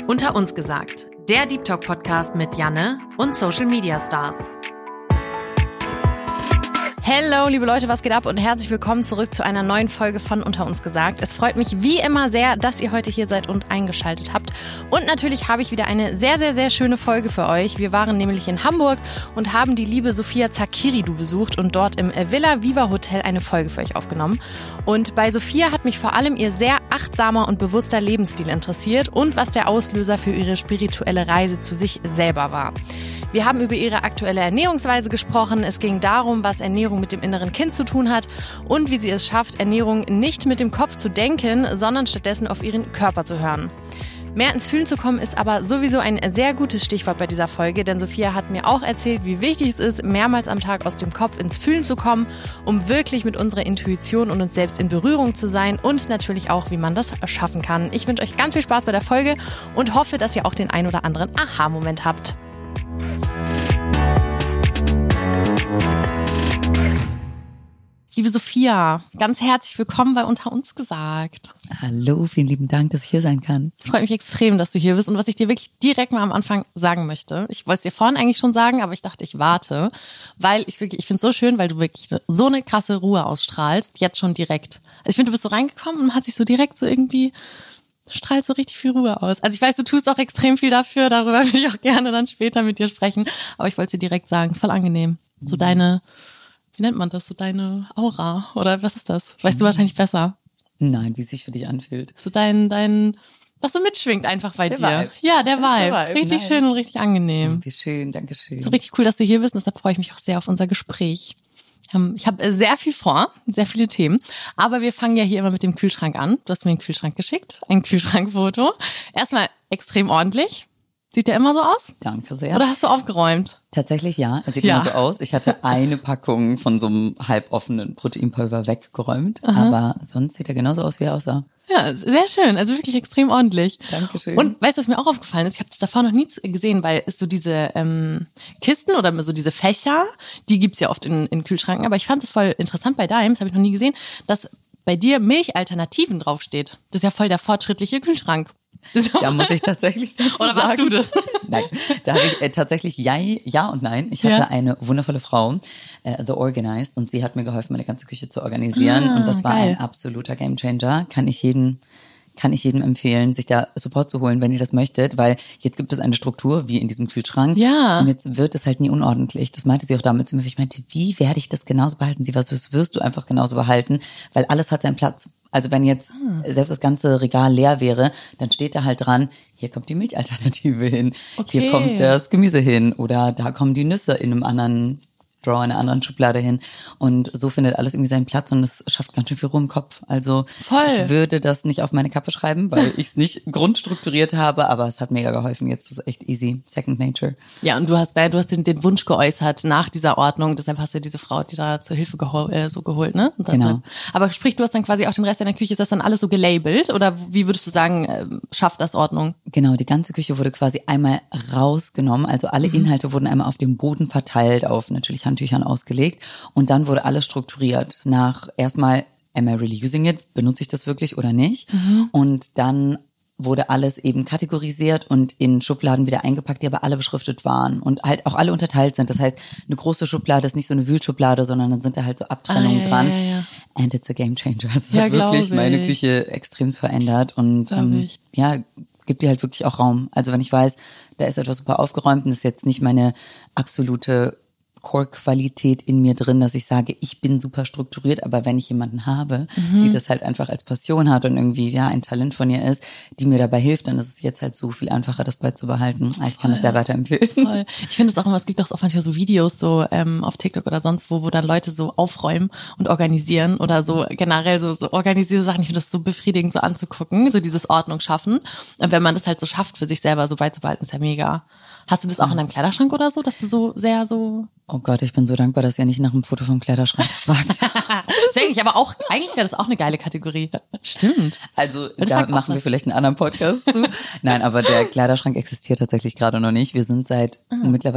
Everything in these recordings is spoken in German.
Unter uns gesagt, der Deep Talk Podcast mit Janne und Social Media Stars. Hello, liebe Leute, was geht ab und herzlich willkommen zurück zu einer neuen Folge von Unter uns gesagt. Es freut mich wie immer sehr, dass ihr heute hier seid und eingeschaltet habt. Und natürlich habe ich wieder eine sehr, sehr, sehr schöne Folge für euch. Wir waren nämlich in Hamburg und haben die liebe Sophia Zakiridu besucht und dort im Villa Viva Hotel eine Folge für euch aufgenommen. Und bei Sophia hat mich vor allem ihr sehr achtsamer und bewusster Lebensstil interessiert und was der Auslöser für ihre spirituelle Reise zu sich selber war. Wir haben über ihre aktuelle Ernährungsweise gesprochen. Es ging darum, was Ernährung mit dem inneren Kind zu tun hat und wie sie es schafft, Ernährung nicht mit dem Kopf zu denken, sondern stattdessen auf ihren Körper zu hören. Mehr ins Fühlen zu kommen ist aber sowieso ein sehr gutes Stichwort bei dieser Folge, denn Sophia hat mir auch erzählt, wie wichtig es ist, mehrmals am Tag aus dem Kopf ins Fühlen zu kommen, um wirklich mit unserer Intuition und uns selbst in Berührung zu sein und natürlich auch, wie man das schaffen kann. Ich wünsche euch ganz viel Spaß bei der Folge und hoffe, dass ihr auch den ein oder anderen Aha-Moment habt. Liebe Sophia, ganz herzlich willkommen bei Unter uns gesagt. Hallo, vielen lieben Dank, dass ich hier sein kann. Es freut mich extrem, dass du hier bist und was ich dir wirklich direkt mal am Anfang sagen möchte. Ich wollte es dir vorhin eigentlich schon sagen, aber ich dachte, ich warte, weil ich finde es so schön, weil du wirklich so eine krasse Ruhe ausstrahlst, jetzt schon direkt. Also ich finde, du bist so reingekommen und man hat sich so direkt so irgendwie, strahlst so richtig viel Ruhe aus. Also ich weiß, du tust auch extrem viel dafür, darüber will ich auch gerne dann später mit dir sprechen, aber ich wollte es dir direkt sagen, es ist voll angenehm. So deine, wie nennt man das, so deine Aura oder was ist das? Weißt du wahrscheinlich besser. Nein, wie es sich für dich anfühlt. So dein, was so mitschwingt einfach bei dir. Vibe. Ja, der Vibe. Richtig nice. schön und richtig angenehm. Wie schön, danke schön. So richtig cool, dass du hier bist und deshalb freue ich mich auch sehr auf unser Gespräch. Ich habe sehr viel vor, sehr viele Themen, aber wir fangen ja hier immer mit dem Kühlschrank an. Du hast mir einen Kühlschrank geschickt, ein Kühlschrankfoto. Erstmal extrem ordentlich. Sieht der immer so aus? Danke sehr. Oder hast du aufgeräumt? Tatsächlich ja, es sieht immer so aus. Ich hatte eine Packung von so einem halboffenen Proteinpulver weggeräumt, aber sonst sieht er genauso aus, wie er aussah. Ja, sehr schön, also wirklich extrem ordentlich. Dankeschön. Und weißt du, was mir auch aufgefallen ist? Ich habe das davor noch nie gesehen, weil es so diese Kisten oder so diese Fächer, die gibt's ja oft in Kühlschranken, aber ich fand es voll interessant bei deinem, das habe ich noch nie gesehen, dass bei dir Milchalternativen draufsteht. Das ist ja voll der fortschrittliche Kühlschrank. Da muss ich tatsächlich dazu Oder sagen. warst du das? Nein, da hatte ich tatsächlich ja und nein. Ich hatte eine wundervolle Frau, The Organized, und sie hat mir geholfen, meine ganze Küche zu organisieren. Und das war ein absoluter Gamechanger. Kann ich jedem empfehlen, sich da Support zu holen, wenn ihr das möchtet, weil jetzt gibt es eine Struktur, wie in diesem Kühlschrank. Ja. Und jetzt wird es halt nie unordentlich. Das meinte sie auch damals zu mir. Ich meinte, wie werde ich das genauso behalten? Sie war so, das wirst du einfach genauso behalten, weil alles hat seinen Platz. Also wenn jetzt selbst das ganze Regal leer wäre, dann steht da halt dran, hier kommt die Milchalternative hin, hier kommt das Gemüse hin oder da kommen die Nüsse in einem anderen Drawer, in einer anderen Schublade hin. Und so findet alles irgendwie seinen Platz und es schafft ganz schön viel Ruhe im Kopf. Also ich würde das nicht auf meine Kappe schreiben, weil ich es nicht grundstrukturiert habe, aber es hat mega geholfen. Jetzt ist es echt easy. Second nature. Ja, und du hast den Wunsch geäußert nach dieser Ordnung, deshalb hast du diese Frau, die da zur Hilfe geholt, ne? Genau. Aber sprich, du hast dann quasi auch den Rest deiner Küche, ist das dann alles so gelabelt oder wie würdest du sagen, schafft das Ordnung? Genau, die ganze Küche wurde quasi einmal rausgenommen, also alle Inhalte wurden einmal auf dem Boden verteilt, auf natürlich Handtüchern ausgelegt und dann wurde alles strukturiert nach erstmal, am I really using it? Benutze ich das wirklich oder nicht? Und dann wurde alles eben kategorisiert und in Schubladen wieder eingepackt, die aber alle beschriftet waren und halt auch alle unterteilt sind. Das heißt, eine große Schublade ist nicht so eine Wühlschublade, sondern dann sind da halt so Abtrennungen dran. Ja. And it's a game changer. Es hat wirklich meine Küche extrem verändert und gibt dir halt wirklich auch Raum. Also wenn ich weiß, da ist etwas super aufgeräumt und das ist jetzt nicht meine absolute Core-Qualität in mir drin, dass ich sage, ich bin super strukturiert, aber wenn ich jemanden habe, die das halt einfach als Passion hat und irgendwie ein Talent von ihr ist, die mir dabei hilft, dann ist es jetzt halt so viel einfacher, das beizubehalten. Ich kann das sehr weiterempfehlen. Voll. Ich finde es auch immer, es gibt auch manchmal so Videos so auf TikTok oder sonst wo dann Leute so aufräumen und organisieren oder so generell so organisierte Sachen. Ich finde das so befriedigend so anzugucken, so dieses Ordnung schaffen. Und wenn man das halt so schafft, für sich selber so beizubehalten, ist ja mega. Hast du das auch in deinem Kleiderschrank oder so, dass du so sehr so... Oh Gott, ich bin so dankbar, dass ihr nicht nach einem Foto vom Kleiderschrank fragt. Denke ich, aber auch, eigentlich wäre das auch eine geile Kategorie. Stimmt. Also da machen wir vielleicht einen anderen Podcast zu. Nein, aber der Kleiderschrank existiert tatsächlich gerade noch nicht. Wir sind seit mittlerweile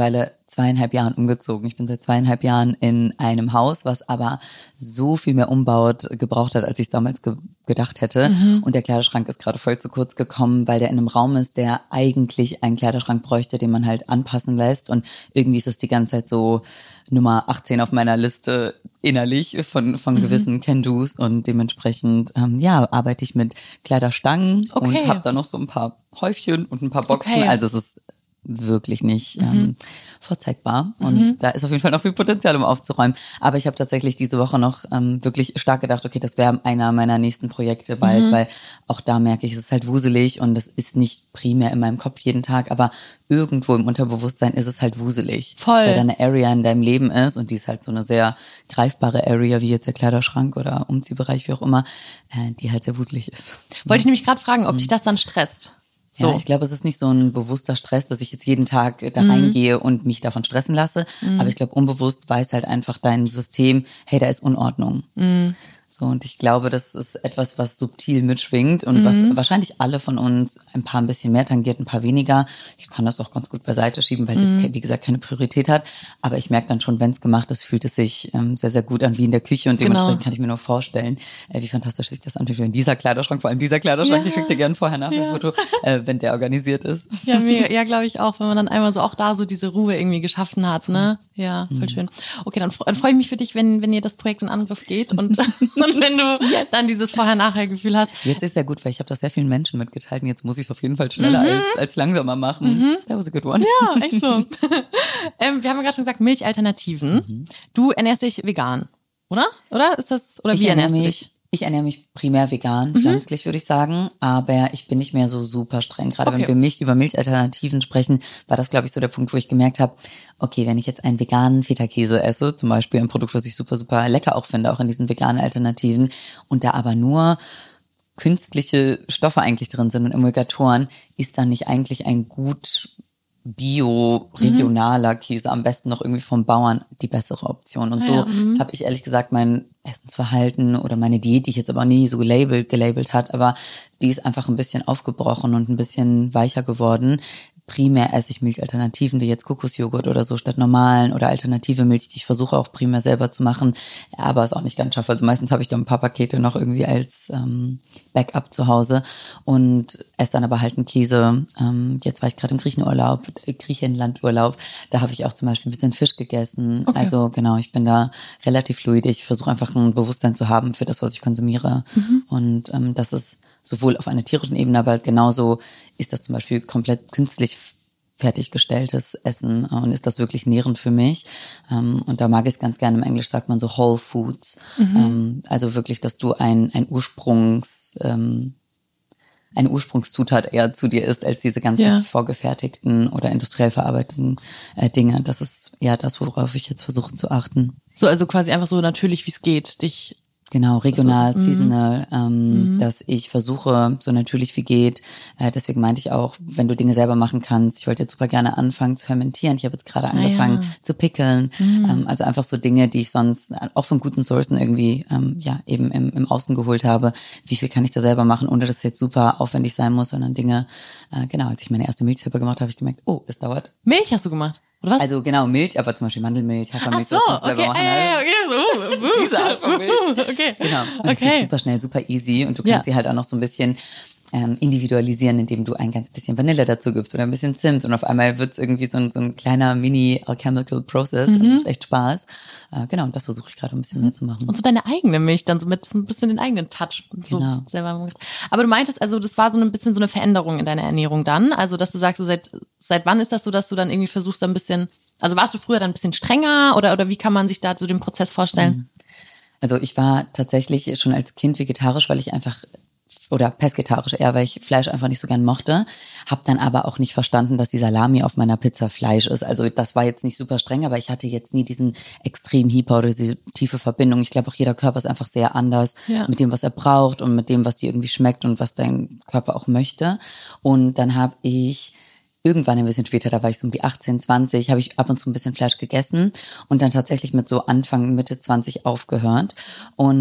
2,5 Jahren umgezogen. Ich bin seit 2,5 Jahren in einem Haus, was aber so viel mehr Umbaut gebraucht hat, als ich es damals gedacht hätte. Und der Kleiderschrank ist gerade voll zu kurz gekommen, weil der in einem Raum ist, der eigentlich einen Kleiderschrank bräuchte, den man halt anpassen lässt. Und irgendwie ist es die ganze Zeit so Nummer 18 auf meiner Liste innerlich von gewissen Can-Dos. Und dementsprechend, arbeite ich mit Kleiderstangen und habe da noch so ein paar Häufchen und ein paar Boxen. Okay. Also es ist wirklich nicht vorzeigbar. Und da ist auf jeden Fall noch viel Potenzial, um aufzuräumen. Aber ich habe tatsächlich diese Woche noch wirklich stark gedacht, okay, das wäre einer meiner nächsten Projekte bald, weil auch da merke ich, es ist halt wuselig und es ist nicht primär in meinem Kopf jeden Tag, aber irgendwo im Unterbewusstsein ist es halt wuselig. Voll. Weil da eine Area in deinem Leben ist und die ist halt so eine sehr greifbare Area, wie jetzt der Kleiderschrank oder Umziehbereich, wie auch immer, die halt sehr wuselig ist. Wollte ich nämlich gerade fragen, ob dich das dann stresst. So. Ja, ich glaube, es ist nicht so ein bewusster Stress, dass ich jetzt jeden Tag da reingehe und mich davon stressen lasse. Aber ich glaube, unbewusst weiß halt einfach dein System, hey, da ist Unordnung. So, und ich glaube, das ist etwas, was subtil mitschwingt und was wahrscheinlich alle von uns ein bisschen mehr tangiert, ein paar weniger. Ich kann das auch ganz gut beiseite schieben, weil es jetzt, wie gesagt, keine Priorität hat. Aber ich merke dann schon, wenn es gemacht ist, fühlt es sich sehr, sehr gut an, wie in der Küche. Und dementsprechend kann ich mir nur vorstellen, wie fantastisch sich das anfühlt, wenn dieser Kleiderschrank, vor allem dieser Kleiderschrank, ich schicke dir gerne vorher nach ein Foto, wenn der organisiert ist. Ja, mega. Ja, glaube ich auch, wenn man dann einmal so auch da so diese Ruhe irgendwie geschaffen hat, ne? Ja, voll schön. Okay, dann freue ich mich für dich, wenn ihr das Projekt in Angriff geht und wenn du dann dieses Vorher-Nachher-Gefühl hast. Jetzt ist ja gut, weil ich habe das sehr vielen Menschen mitgeteilt und jetzt muss ich es auf jeden Fall schneller als langsamer machen. That was a good one. Ja, echt so. Wir haben ja gerade schon gesagt, Milchalternativen. Du ernährst dich vegan, oder? Oder ist das, oder wie ernährst du dich? Ich ernähre mich primär vegan, pflanzlich würde ich sagen, aber ich bin nicht mehr so super streng. Gerade wenn wir über Milchalternativen sprechen, war das, glaube ich, so der Punkt, wo ich gemerkt habe, okay, wenn ich jetzt einen veganen Feta-Käse esse, zum Beispiel ein Produkt, was ich super, super lecker auch finde, auch in diesen veganen Alternativen, und da aber nur künstliche Stoffe eigentlich drin sind und Emulgatoren, ist dann nicht eigentlich ein gut bio-regionaler Käse, am besten noch irgendwie vom Bauern, die bessere Option. Und so habe ich ehrlich gesagt mein Essensverhalten oder meine Diät, die ich jetzt aber nie so gelabelt hat, aber die ist einfach ein bisschen aufgebrochen und ein bisschen weicher geworden. Primär esse ich Milchalternativen, wie jetzt Kokosjoghurt oder so statt normalen oder alternative Milch, die ich versuche auch primär selber zu machen, aber es auch nicht ganz schaffe. Also meistens habe ich da ein paar Pakete noch irgendwie als Backup zu Hause und esse dann aber halt einen Käse. Jetzt war ich gerade im Griechenlandurlaub, da habe ich auch zum Beispiel ein bisschen Fisch gegessen. Okay. Also genau, ich bin da relativ fluid. Ich versuche einfach ein Bewusstsein zu haben für das, was ich konsumiere. Und das ist sowohl auf einer tierischen Ebene, aber genauso ist das zum Beispiel komplett künstlich fertiggestelltes Essen und ist das wirklich nährend für mich. Und da mag ich es ganz gerne, im Englisch sagt man so Whole Foods. Also wirklich, dass du eine Ursprungszutat eher zu dir isst, als diese ganzen vorgefertigten oder industriell verarbeiteten Dinge. Das ist ja das, worauf ich jetzt versuche zu achten. So, also quasi einfach so natürlich, wie es geht, dich. Genau, regional, seasonal, dass ich versuche, so natürlich wie geht. Deswegen meinte ich auch, wenn du Dinge selber machen kannst, ich wollte jetzt super gerne anfangen zu fermentieren. Ich habe jetzt gerade angefangen zu pickeln. Also einfach so Dinge, die ich sonst auch von guten Sourcen irgendwie eben im Außen geholt habe. Wie viel kann ich da selber machen, ohne dass es jetzt super aufwendig sein muss, sondern Dinge, als ich meine erste Milch selber gemacht habe, habe ich gemerkt, oh, es dauert. Milch hast du gemacht? Oder was? Also genau, Milch, aber zum Beispiel Mandelmilch, Hafermilch, das kannst du selber machen. Diese Art von Milch. Okay. Genau. Und es geht super schnell, super easy und du kannst sie halt auch noch so ein bisschen individualisieren, indem du ein ganz bisschen Vanille dazu gibst oder ein bisschen Zimt und auf einmal wird's irgendwie so ein kleiner Mini-Alchemical Process. Das macht echt Spaß. Genau, und das versuche ich gerade ein bisschen mehr zu machen. Und so deine eigene Milch dann so mit so ein bisschen den eigenen Touch so selber gemacht. Aber du meintest, also das war so ein bisschen so eine Veränderung in deiner Ernährung dann, also dass du sagst, so seit wann ist das so, dass du dann irgendwie versuchst, ein bisschen, also warst du früher dann ein bisschen strenger oder wie kann man sich da so den Prozess vorstellen? Also ich war tatsächlich schon als Kind vegetarisch, weil ich einfach oder pesketarisch eher, weil ich Fleisch einfach nicht so gern mochte. Hab dann aber auch nicht verstanden, dass die Salami auf meiner Pizza Fleisch ist. Also das war jetzt nicht super streng, aber ich hatte jetzt nie diesen extrem Hyper oder diese tiefe Verbindung. Ich glaube auch jeder Körper ist einfach sehr anders mit dem, was er braucht und mit dem, was dir irgendwie schmeckt und was dein Körper auch möchte. Und dann habe ich irgendwann ein bisschen später, da war ich so um die 18, 20, habe ich ab und zu ein bisschen Fleisch gegessen und dann tatsächlich mit so Anfang, Mitte 20 aufgehört. Und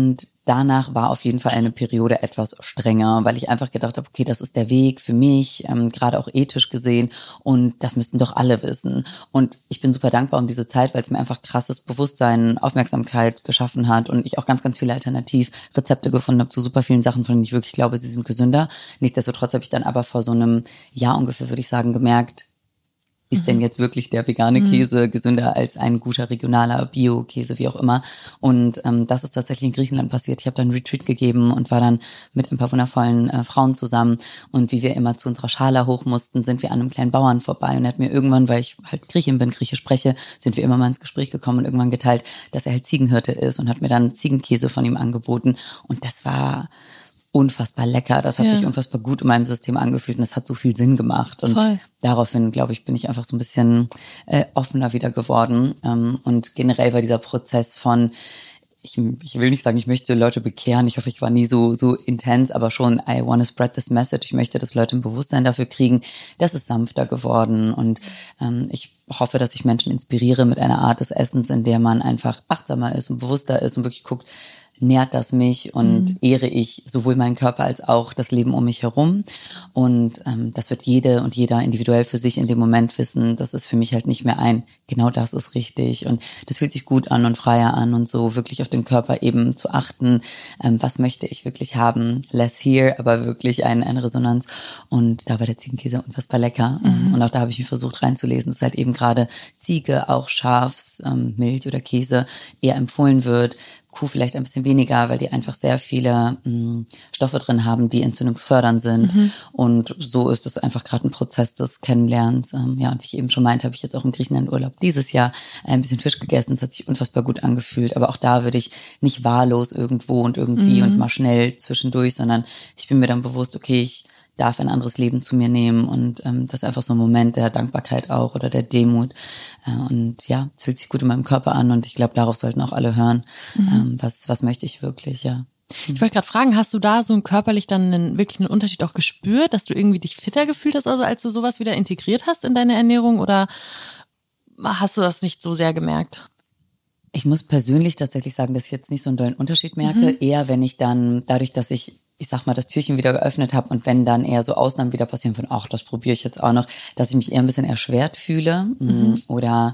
danach war auf jeden Fall eine Periode etwas strenger, weil ich einfach gedacht habe, okay, das ist der Weg für mich, gerade auch ethisch gesehen und das müssten doch alle wissen. Und ich bin super dankbar um diese Zeit, weil es mir einfach krasses Bewusstsein, Aufmerksamkeit geschaffen hat und ich auch ganz, ganz viele Alternativrezepte gefunden habe zu super vielen Sachen, von denen ich wirklich glaube, sie sind gesünder. Nichtsdestotrotz habe ich dann aber vor so einem Jahr ungefähr, würde ich sagen, gemerkt, ist denn jetzt wirklich der vegane Käse gesünder als ein guter regionaler Bio-Käse, wie auch immer? Und das ist tatsächlich in Griechenland passiert. Ich habe dann einen Retreat gegeben und war dann mit ein paar wundervollen Frauen zusammen. Und wie wir immer zu unserer Schala hoch mussten, sind wir an einem kleinen Bauern vorbei. Und er hat mir irgendwann, weil ich halt Griechin bin, Griechisch spreche, sind wir immer mal ins Gespräch gekommen und irgendwann geteilt, dass er halt Ziegenhirte ist und hat mir dann Ziegenkäse von ihm angeboten. Und das war unfassbar lecker. Das hat sich unfassbar gut in meinem System angefühlt und das hat so viel Sinn gemacht. Und daraufhin, glaube ich, bin ich einfach so ein bisschen offener wieder geworden. Und generell war dieser Prozess von, ich will nicht sagen, ich möchte Leute bekehren. Ich hoffe, ich war nie so intens, aber schon, I want to spread this message. Ich möchte, dass Leute ein Bewusstsein dafür kriegen. Das ist sanfter geworden und ich hoffe, dass ich Menschen inspiriere mit einer Art des Essens, in der man einfach achtsamer ist und bewusster ist und wirklich guckt, nährt das mich und ehre ich sowohl meinen Körper als auch das Leben um mich herum. Und das wird jede und jeder individuell für sich in dem Moment wissen. Das ist für mich halt nicht mehr genau das ist richtig. Und das fühlt sich gut an und freier an und so wirklich auf den Körper eben zu achten. Was möchte ich wirklich haben? Less here, aber wirklich eine Resonanz. Und da war der Ziegenkäse unfassbar lecker. Und auch da habe ich mich versucht reinzulesen, dass halt eben gerade Ziege, auch Schafs, Milch oder Käse eher empfohlen wird. Kuh vielleicht ein bisschen weniger, weil die einfach sehr viele Stoffe drin haben, die entzündungsfördernd sind. Und so ist es einfach gerade ein Prozess des Kennenlernens. Ja, und wie ich eben schon meinte, habe ich jetzt auch im Griechenland-Urlaub dieses Jahr ein bisschen Fisch gegessen. Es hat sich unfassbar gut angefühlt. Aber auch da würde ich nicht wahllos irgendwo und irgendwie und mal schnell zwischendurch, sondern ich bin mir dann bewusst, okay, ich darf ein anderes Leben zu mir nehmen und das ist einfach so ein Moment der Dankbarkeit auch oder der Demut und ja, es fühlt sich gut in meinem Körper an und ich glaube, darauf sollten auch alle hören, was möchte ich wirklich, ja. Ich wollte gerade fragen, hast du da so körperlich dann wirklich einen Unterschied auch gespürt, dass du irgendwie dich fitter gefühlt hast, also als du sowas wieder integriert hast in deine Ernährung oder hast du das nicht so sehr gemerkt? Ich muss persönlich tatsächlich sagen, dass ich jetzt nicht so einen dollen Unterschied merke, eher wenn ich dann, dadurch, dass ich sag mal, das Türchen wieder geöffnet habe und wenn dann eher so Ausnahmen wieder passieren von, ach, das probiere ich jetzt auch noch, dass ich mich eher ein bisschen erschwert fühle oder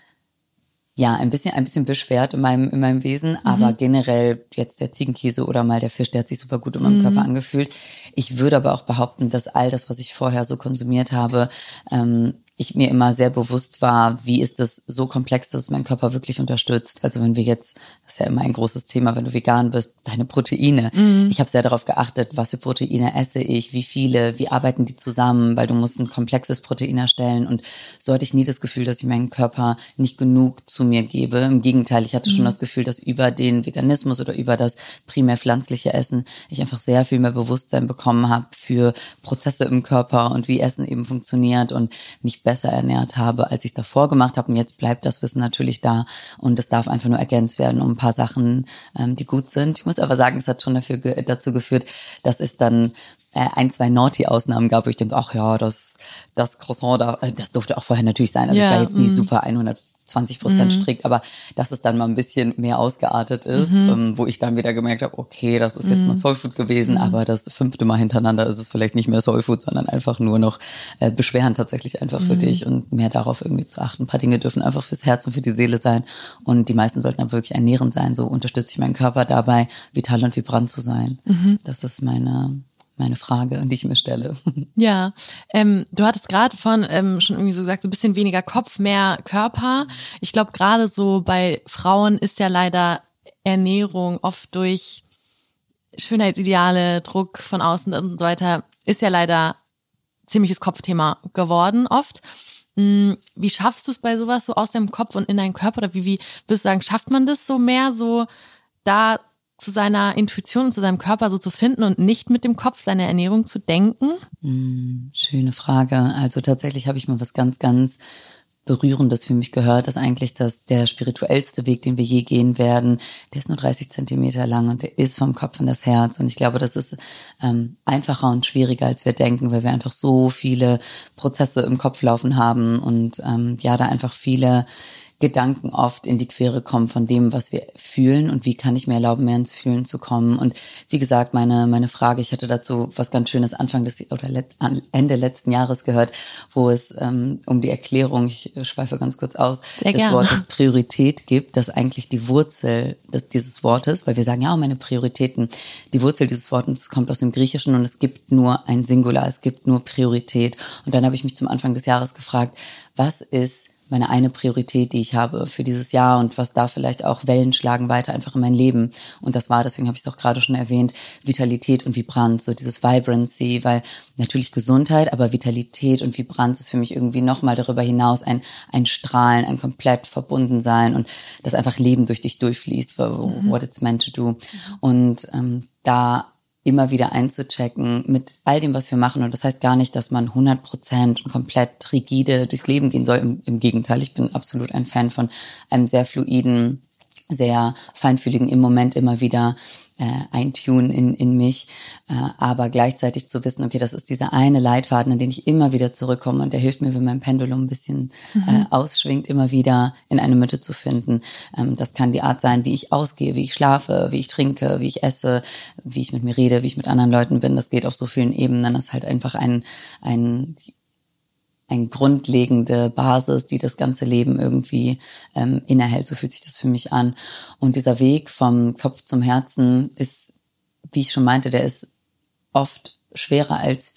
ja, ein bisschen beschwert in meinem Wesen, aber generell jetzt der Ziegenkäse oder mal der Fisch, der hat sich super gut in meinem Körper angefühlt. Ich würde aber auch behaupten, dass all das, was ich vorher so konsumiert habe, ich mir immer sehr bewusst war, wie ist es so komplex, dass es meinen Körper wirklich unterstützt. Also wenn wir jetzt, das ist ja immer ein großes Thema, wenn du vegan bist, deine Proteine. Ich habe sehr darauf geachtet, was für Proteine esse ich, wie viele, wie arbeiten die zusammen, weil du musst ein komplexes Protein erstellen und so hatte ich nie das Gefühl, dass ich meinen Körper nicht genug zu mir gebe. Im Gegenteil, ich hatte schon das Gefühl, dass über den Veganismus oder über das primär pflanzliche Essen ich einfach sehr viel mehr Bewusstsein bekommen habe für Prozesse im Körper und wie Essen eben funktioniert und mich besser ernährt habe, als ich es davor gemacht habe. Und jetzt bleibt das Wissen natürlich da und es darf einfach nur ergänzt werden um ein paar Sachen, die gut sind. Ich muss aber sagen, es hat schon dazu geführt, dass es dann ein, zwei Naughty-Ausnahmen gab, wo ich denke, ach ja, das Croissant, das durfte auch vorher natürlich sein. Also ich war jetzt nie super 120% strikt, aber dass es dann mal ein bisschen mehr ausgeartet ist, wo ich dann wieder gemerkt habe, okay, das ist jetzt mal Soulfood gewesen, aber das 5. Mal hintereinander ist es vielleicht nicht mehr Soulfood, sondern einfach nur noch beschwerend tatsächlich einfach für dich und mehr darauf irgendwie zu achten. Ein paar Dinge dürfen einfach fürs Herz und für die Seele sein und die meisten sollten aber wirklich ernährend sein. So unterstütze ich meinen Körper dabei, vital und vibrant zu sein. Das ist meine Frage, die ich mir stelle. Ja, du hattest gerade schon irgendwie so gesagt, so ein bisschen weniger Kopf, mehr Körper. Ich glaube, gerade so bei Frauen ist ja leider Ernährung oft durch Schönheitsideale, Druck von außen und so weiter, ist ja leider ziemliches Kopfthema geworden oft. Wie schaffst du es bei sowas so aus deinem Kopf und in deinen Körper? Oder wie würdest du sagen, schafft man das so mehr so da zu seiner Intuition und zu seinem Körper so zu finden und nicht mit dem Kopf seine Ernährung zu denken? Schöne Frage. Also tatsächlich habe ich mal was ganz, ganz Berührendes für mich gehört, dass eigentlich der spirituellste Weg, den wir je gehen werden, der ist nur 30 Zentimeter lang und der ist vom Kopf in das Herz. Und ich glaube, das ist einfacher und schwieriger, als wir denken, weil wir einfach so viele Prozesse im Kopf laufen haben und da einfach viele Gedanken oft in die Quere kommen von dem, was wir fühlen und wie kann ich mir erlauben, mehr ins Fühlen zu kommen. Und wie gesagt, meine Frage, ich hatte dazu was ganz Schönes Ende letzten Jahres gehört, wo es um die Erklärung, ich schweife ganz kurz aus, des Wortes Priorität gibt, dass eigentlich die Wurzel dieses Wortes, weil wir sagen, ja, meine Prioritäten, die Wurzel dieses Wortes kommt aus dem Griechischen und es gibt nur ein Singular, es gibt nur Priorität. Und dann habe ich mich zum Anfang des Jahres gefragt, was ist meine eine Priorität, die ich habe für dieses Jahr und was da vielleicht auch Wellen schlagen weiter einfach in mein Leben. Und das war, deswegen habe ich es auch gerade schon erwähnt, Vitalität und Vibranz, so dieses Vibrancy, weil natürlich Gesundheit, aber Vitalität und Vibranz ist für mich irgendwie nochmal darüber hinaus ein Strahlen, ein komplett Verbundensein und das einfach Leben durch dich durchfließt, what it's meant to do. Und da immer wieder einzuchecken mit all dem, was wir machen. Und das heißt gar nicht, dass man 100% und komplett rigide durchs Leben gehen soll. Im Gegenteil, ich bin absolut ein Fan von einem sehr fluiden, sehr feinfühligen, im Moment immer wieder eintunen in mich, aber gleichzeitig zu wissen, okay, das ist dieser eine Leitfaden, an den ich immer wieder zurückkomme und der hilft mir, wenn mein Pendulum ein bisschen ausschwingt, immer wieder in eine Mitte zu finden. Das kann die Art sein, wie ich ausgehe, wie ich schlafe, wie ich trinke, wie ich esse, wie ich mit mir rede, wie ich mit anderen Leuten bin. Das geht auf so vielen Ebenen. Das ist halt einfach eine grundlegende Basis, die das ganze Leben irgendwie innehält. So fühlt sich das für mich an. Und dieser Weg vom Kopf zum Herzen ist, wie ich schon meinte, der ist oft schwerer, als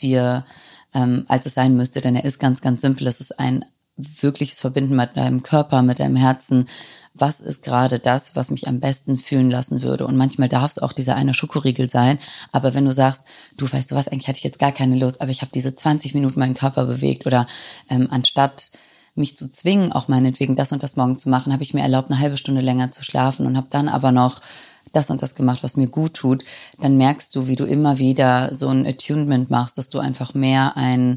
es sein müsste, denn er ist ganz, ganz simpel. Es ist ein wirkliches Verbinden mit deinem Körper, mit deinem Herzen. Was ist gerade das, was mich am besten fühlen lassen würde? Und manchmal darf es auch dieser eine Schokoriegel sein. Aber wenn du sagst, du weißt du was, eigentlich hatte ich jetzt gar keine Lust, aber ich habe diese 20 Minuten meinen Körper bewegt oder anstatt mich zu zwingen, auch meinetwegen das und das morgen zu machen, habe ich mir erlaubt, eine halbe Stunde länger zu schlafen und habe dann aber noch das und das gemacht, was mir gut tut, dann merkst du, wie du immer wieder so ein Attunement machst, dass du einfach mehr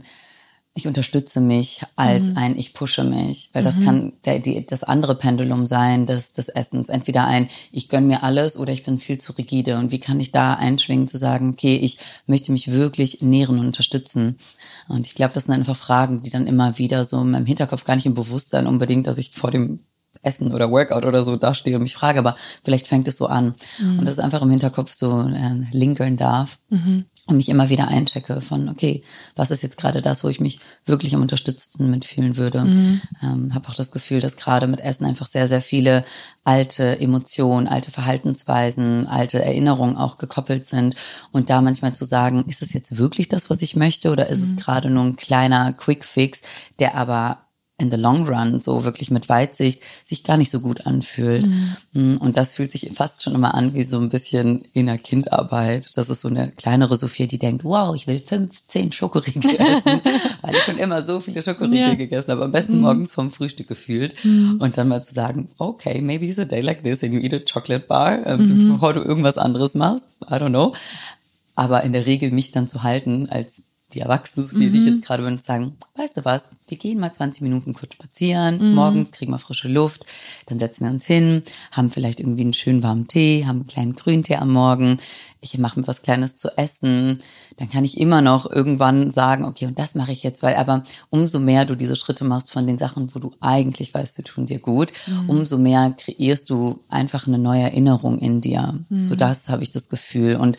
ich unterstütze mich als ich pushe mich, weil das kann das andere Pendulum sein des Essens. Entweder ich gönn mir alles oder ich bin viel zu rigide. Und wie kann ich da einschwingen zu sagen, okay, ich möchte mich wirklich nähren und unterstützen. Und ich glaube, das sind einfach Fragen, die dann immer wieder so in meinem Hinterkopf, gar nicht im Bewusstsein unbedingt, dass ich vor dem Essen oder Workout oder so dastehe und mich frage, aber vielleicht fängt es so an. Und das ist einfach im Hinterkopf so lingern darf. Und mich immer wieder einchecke von, okay, was ist jetzt gerade das, wo ich mich wirklich am Unterstützen mitfühlen würde. Habe auch das Gefühl, dass gerade mit Essen einfach sehr, sehr viele alte Emotionen, alte Verhaltensweisen, alte Erinnerungen auch gekoppelt sind. Und da manchmal zu sagen, ist es jetzt wirklich das, was ich möchte oder ist es gerade nur ein kleiner Quick-Fix, der aber in the long run, so wirklich mit Weitsicht, sich gar nicht so gut anfühlt. Und das fühlt sich fast schon immer an wie so ein bisschen inner Kindarbeit. Das ist so eine kleinere Sophia, die denkt, wow, ich will 15 Schokoriegel essen, weil ich schon immer so viele Schokoriegel gegessen habe, am besten morgens vom Frühstück gefühlt. Und dann mal zu sagen, okay, maybe it's a day like this and you eat a chocolate bar, bevor du irgendwas anderes machst, I don't know. Aber in der Regel mich dann zu halten als die Erwachsene Sophia, die ich jetzt gerade bin, sagen, weißt du was, wir gehen mal 20 Minuten kurz spazieren, morgens kriegen wir frische Luft, dann setzen wir uns hin, haben vielleicht irgendwie einen schönen warmen Tee, haben einen kleinen Grüntee am Morgen, ich mache mir was Kleines zu essen, dann kann ich immer noch irgendwann sagen, okay, und das mache ich jetzt, weil aber umso mehr du diese Schritte machst von den Sachen, wo du eigentlich weißt, sie tun dir gut, umso mehr kreierst du einfach eine neue Erinnerung in dir. So das habe ich das Gefühl. Und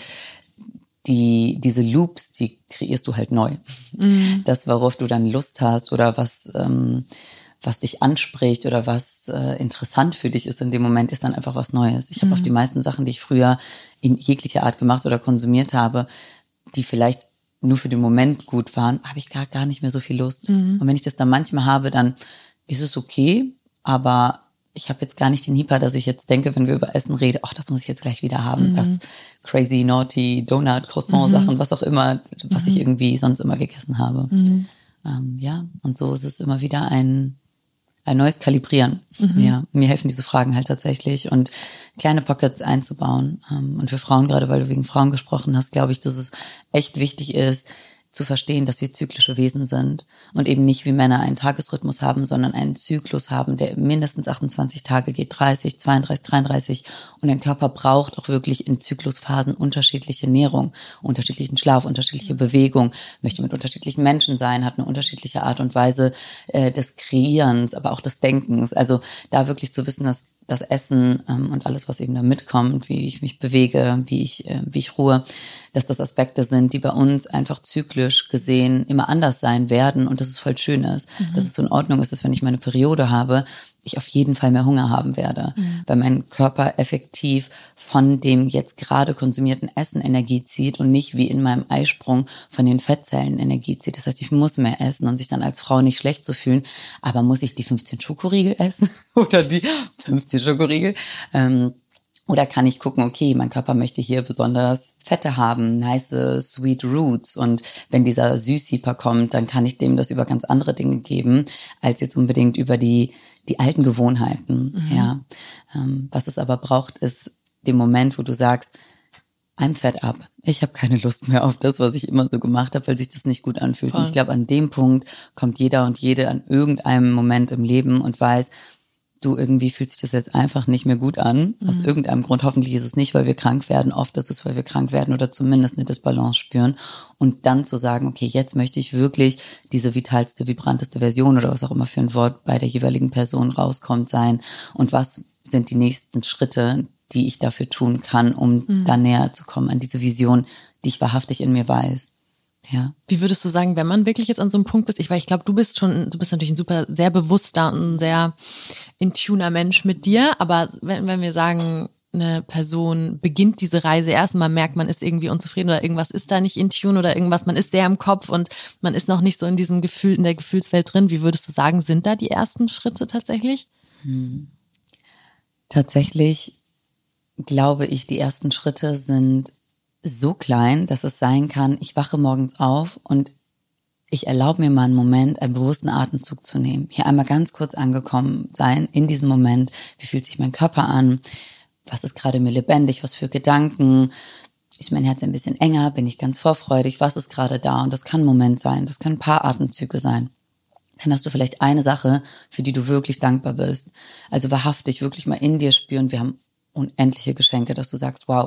diese Loops, die kreierst du halt neu. Das, worauf du dann Lust hast oder was dich anspricht oder was interessant für dich ist in dem Moment, ist dann einfach was Neues. Ich habe auf die meisten Sachen, die ich früher in jeglicher Art gemacht oder konsumiert habe, die vielleicht nur für den Moment gut waren, habe ich gar nicht mehr so viel Lust. Und wenn ich das dann manchmal habe, dann ist es okay, aber ich habe jetzt gar nicht den Hyper, dass ich jetzt denke, wenn wir über Essen reden, ach, das muss ich jetzt gleich wieder haben. Das crazy, naughty, Donut, Croissant Sachen, was auch immer, was ich irgendwie sonst immer gegessen habe. Ja, und so ist es immer wieder ein neues Kalibrieren. Ja, mir helfen diese Fragen halt tatsächlich und kleine Pockets einzubauen. Und für Frauen, gerade weil du wegen Frauen gesprochen hast, glaube ich, dass es echt wichtig ist, zu verstehen, dass wir zyklische Wesen sind und eben nicht wie Männer einen Tagesrhythmus haben, sondern einen Zyklus haben, der mindestens 28 Tage geht, 30, 32, 33 und der Körper braucht auch wirklich in Zyklusphasen unterschiedliche Ernährung, unterschiedlichen Schlaf, unterschiedliche Bewegung, möchte mit unterschiedlichen Menschen sein, hat eine unterschiedliche Art und Weise des Kreierens, aber auch des Denkens. Also da wirklich zu wissen, dass das Essen und alles, was eben da mitkommt, wie ich mich bewege, wie ich ruhe, dass das Aspekte sind, die bei uns einfach zyklisch gesehen immer anders sein werden und dass es voll schön ist. Dass es so in Ordnung ist, dass wenn ich meine Periode habe, ich auf jeden Fall mehr Hunger haben werde, weil mein Körper effektiv von dem jetzt gerade konsumierten Essen Energie zieht und nicht wie in meinem Eisprung von den Fettzellen Energie zieht. Das heißt, ich muss mehr essen und sich dann als Frau nicht schlecht zu fühlen, aber muss ich die 15 Schokoriegel essen oder die 50 Schokoriegel? Oder kann ich gucken, okay, mein Körper möchte hier besonders Fette haben, nice Sweet Roots und wenn dieser Süßhyper kommt, dann kann ich dem das über ganz andere Dinge geben, als jetzt unbedingt über die alten Gewohnheiten. Ja. Was es aber braucht, ist den Moment, wo du sagst, I'm fed up. Ich habe keine Lust mehr auf das, was ich immer so gemacht habe, weil sich das nicht gut anfühlt. Und ich glaube, an dem Punkt kommt jeder und jede an irgendeinem Moment im Leben und weiß, du, irgendwie fühlt sich das jetzt einfach nicht mehr gut an. Aus irgendeinem Grund. Hoffentlich ist es nicht, weil wir krank werden. Oft ist es, weil wir krank werden oder zumindest eine Disbalance spüren. Und dann zu sagen, okay, jetzt möchte ich wirklich diese vitalste, vibranteste Version oder was auch immer für ein Wort bei der jeweiligen Person rauskommt sein. Und was sind die nächsten Schritte, die ich dafür tun kann, um da näher zu kommen an diese Vision, die ich wahrhaftig in mir weiß. Ja. Wie würdest du sagen, wenn man wirklich jetzt an so einem Punkt ist? Ich glaube, du bist natürlich ein super, sehr bewusster und ein sehr intuner Mensch mit dir. Aber wenn wir sagen, eine Person beginnt diese Reise erst und man merkt, man ist irgendwie unzufrieden oder irgendwas ist da nicht in Tune oder irgendwas, man ist sehr im Kopf und man ist noch nicht so in diesem Gefühl, in der Gefühlswelt drin. Wie würdest du sagen, sind da die ersten Schritte tatsächlich? Tatsächlich glaube ich, die ersten Schritte sind so klein, dass es sein kann, ich wache morgens auf und ich erlaube mir mal einen Moment, einen bewussten Atemzug zu nehmen. Hier einmal ganz kurz angekommen sein in diesem Moment. Wie fühlt sich mein Körper an? Was ist gerade mir lebendig? Was für Gedanken? Ist mein Herz ein bisschen enger? Bin ich ganz vorfreudig? Was ist gerade da? Und das kann ein Moment sein. Das können ein paar Atemzüge sein. Dann hast du vielleicht eine Sache, für die du wirklich dankbar bist. Also wahrhaftig wirklich mal in dir spüren. Wir haben unendliche Geschenke, dass du sagst, wow,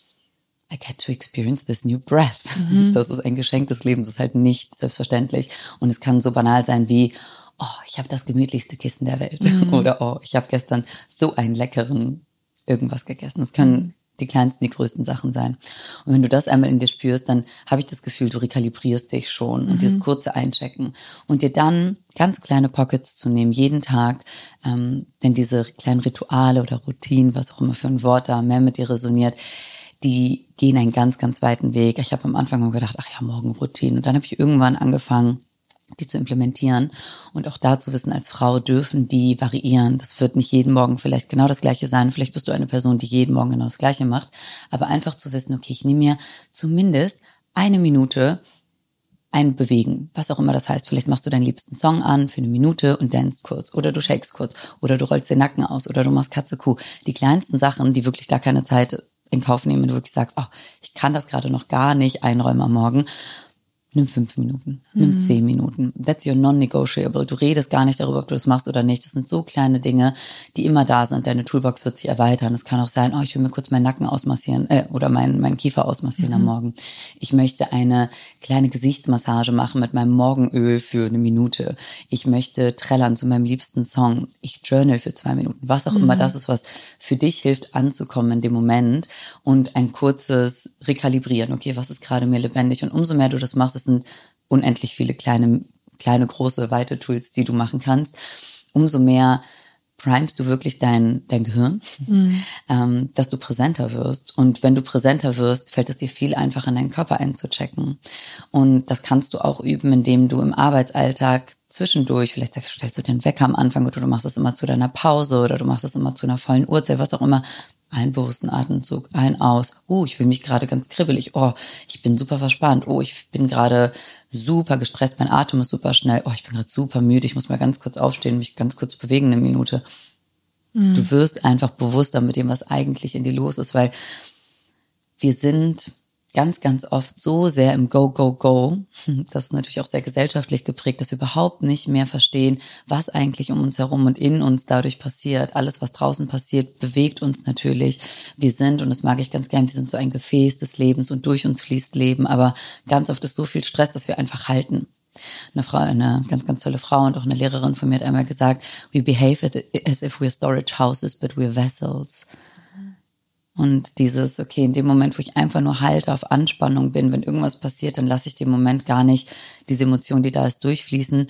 I get to experience this new breath. Das ist ein Geschenk des Lebens, das ist halt nicht selbstverständlich. Und es kann so banal sein wie, oh, ich habe das gemütlichste Kissen der Welt. Oder, oh, ich habe gestern so einen leckeren irgendwas gegessen. Es können die kleinsten, die größten Sachen sein. Und wenn du das einmal in dir spürst, dann habe ich das Gefühl, du rekalibrierst dich schon. Und dieses kurze Einchecken. Und dir dann ganz kleine Pockets zu nehmen, jeden Tag. Denn diese kleinen Rituale oder Routinen, was auch immer für ein Wort da mehr mit dir resoniert, die gehen einen ganz, ganz weiten Weg. Ich habe am Anfang mal gedacht, ach ja, Morgenroutinen. Und dann habe ich irgendwann angefangen, die zu implementieren. Und auch da zu wissen, als Frau dürfen die variieren. Das wird nicht jeden Morgen vielleicht genau das Gleiche sein. Vielleicht bist du eine Person, die jeden Morgen genau das Gleiche macht. Aber einfach zu wissen, okay, ich nehme mir zumindest 1 Minute ein Bewegen, was auch immer das heißt. Vielleicht machst du deinen liebsten Song an für 1 Minute und dancest kurz. Oder du shakest kurz. Oder du rollst den Nacken aus. Oder du machst Katze-Kuh. Die kleinsten Sachen, die wirklich gar keine Zeit in Kauf nehmen, wenn du wirklich sagst, oh, ich kann das gerade noch gar nicht einräumen am Morgen. Nimm 5 Minuten, nimm 10 Minuten. That's your non-negotiable. Du redest gar nicht darüber, ob du das machst oder nicht. Das sind so kleine Dinge, die immer da sind. Deine Toolbox wird sich erweitern. Es kann auch sein, oh, ich will mir kurz meinen Nacken ausmassieren oder meinen Kiefer ausmassieren am Morgen. Ich möchte eine kleine Gesichtsmassage machen mit meinem Morgenöl für 1 Minute. Ich möchte trällern zu meinem liebsten Song. Ich journal für 2 Minuten. Was auch immer das ist, was für dich hilft, anzukommen in dem Moment und ein kurzes Rekalibrieren. Okay, was ist gerade mir lebendig? Und umso mehr du das machst, es sind unendlich viele kleine, große, weite Tools, die du machen kannst. Umso mehr primest du wirklich dein Gehirn, dass du präsenter wirst. Und wenn du präsenter wirst, fällt es dir viel einfacher, in deinen Körper einzuchecken. Und das kannst du auch üben, indem du im Arbeitsalltag zwischendurch, vielleicht stellst du den Wecker am Anfang oder du machst das immer zu deiner Pause oder du machst das immer zu einer vollen Uhrzeit, was auch immer. Einen bewussten Atemzug, ein, aus. Ich fühle mich gerade ganz kribbelig. Oh, ich bin super verspannt. Oh, ich bin gerade super gestresst. Mein Atem ist super schnell. Oh, ich bin gerade super müde. Ich muss mal ganz kurz aufstehen, mich ganz kurz bewegen, 1 Minute. Du wirst einfach bewusster mit dem, was eigentlich in dir los ist, weil wir sind ganz, ganz oft so sehr im Go, Go, Go, das ist natürlich auch sehr gesellschaftlich geprägt, dass wir überhaupt nicht mehr verstehen, was eigentlich um uns herum und in uns dadurch passiert. Alles, was draußen passiert, bewegt uns natürlich. Wir sind, und das mag ich ganz gern, wir sind so ein Gefäß des Lebens und durch uns fließt Leben, aber ganz oft ist so viel Stress, dass wir einfach halten. Eine ganz, ganz tolle Frau und auch eine Lehrerin von mir hat einmal gesagt, we behave as if we're storage houses, but we're vessels. Und dieses, okay, in dem Moment, wo ich einfach nur halte, auf Anspannung bin, wenn irgendwas passiert, dann lasse ich den Moment gar nicht diese Emotion, die da ist, durchfließen.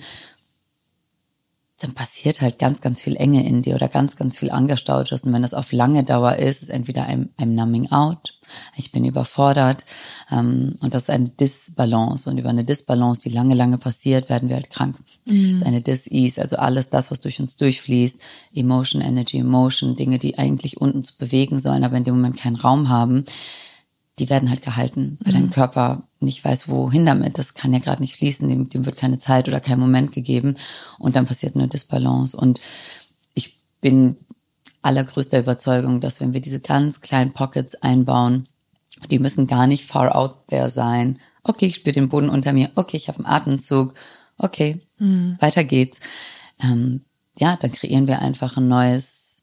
Dann passiert halt ganz, ganz viel Enge in dir oder ganz, ganz viel Angestautes. Und wenn das auf lange Dauer ist ein numbing out. Ich bin überfordert. Und das ist eine Disbalance. Und über eine Disbalance, die lange, lange passiert, werden wir halt krank. Das ist eine Dis-Ease, also alles das, was durch uns durchfließt. Emotion, Energy, Emotion, Dinge, die eigentlich unten zu bewegen sollen, aber in dem Moment keinen Raum haben, die werden halt gehalten, weil dein Körper nicht weiß, wohin damit. Das kann ja gerade nicht fließen, dem wird keine Zeit oder kein Moment gegeben. Und dann passiert eine Disbalance. Und ich bin allergrößter Überzeugung, dass wenn wir diese ganz kleinen Pockets einbauen, die müssen gar nicht far out there sein. Okay, ich spüre den Boden unter mir. Okay, ich habe einen Atemzug. Okay, weiter geht's. Dann kreieren wir einfach ein neues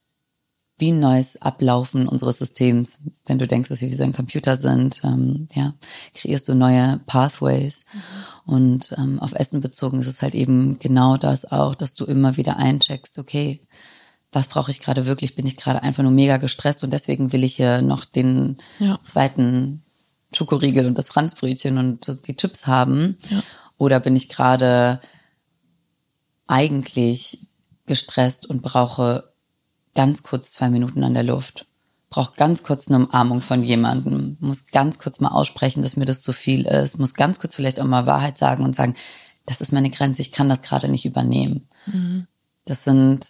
Ablaufen unseres Systems. Wenn du denkst, dass wir wie so ein Computer sind, kreierst du neue Pathways. Und auf Essen bezogen ist es halt eben genau das auch, dass du immer wieder eincheckst, okay, was brauche ich gerade wirklich? Bin ich gerade einfach nur mega gestresst und deswegen will ich hier noch den zweiten Schokoriegel und das Franzbrötchen und die Chips haben? Ja. Oder bin ich gerade eigentlich gestresst und brauche ganz kurz 2 Minuten an der Luft, brauche ganz kurz eine Umarmung von jemandem, muss ganz kurz mal aussprechen, dass mir das zu viel ist, muss ganz kurz vielleicht auch mal Wahrheit sagen und sagen, das ist meine Grenze, ich kann das gerade nicht übernehmen. Das sind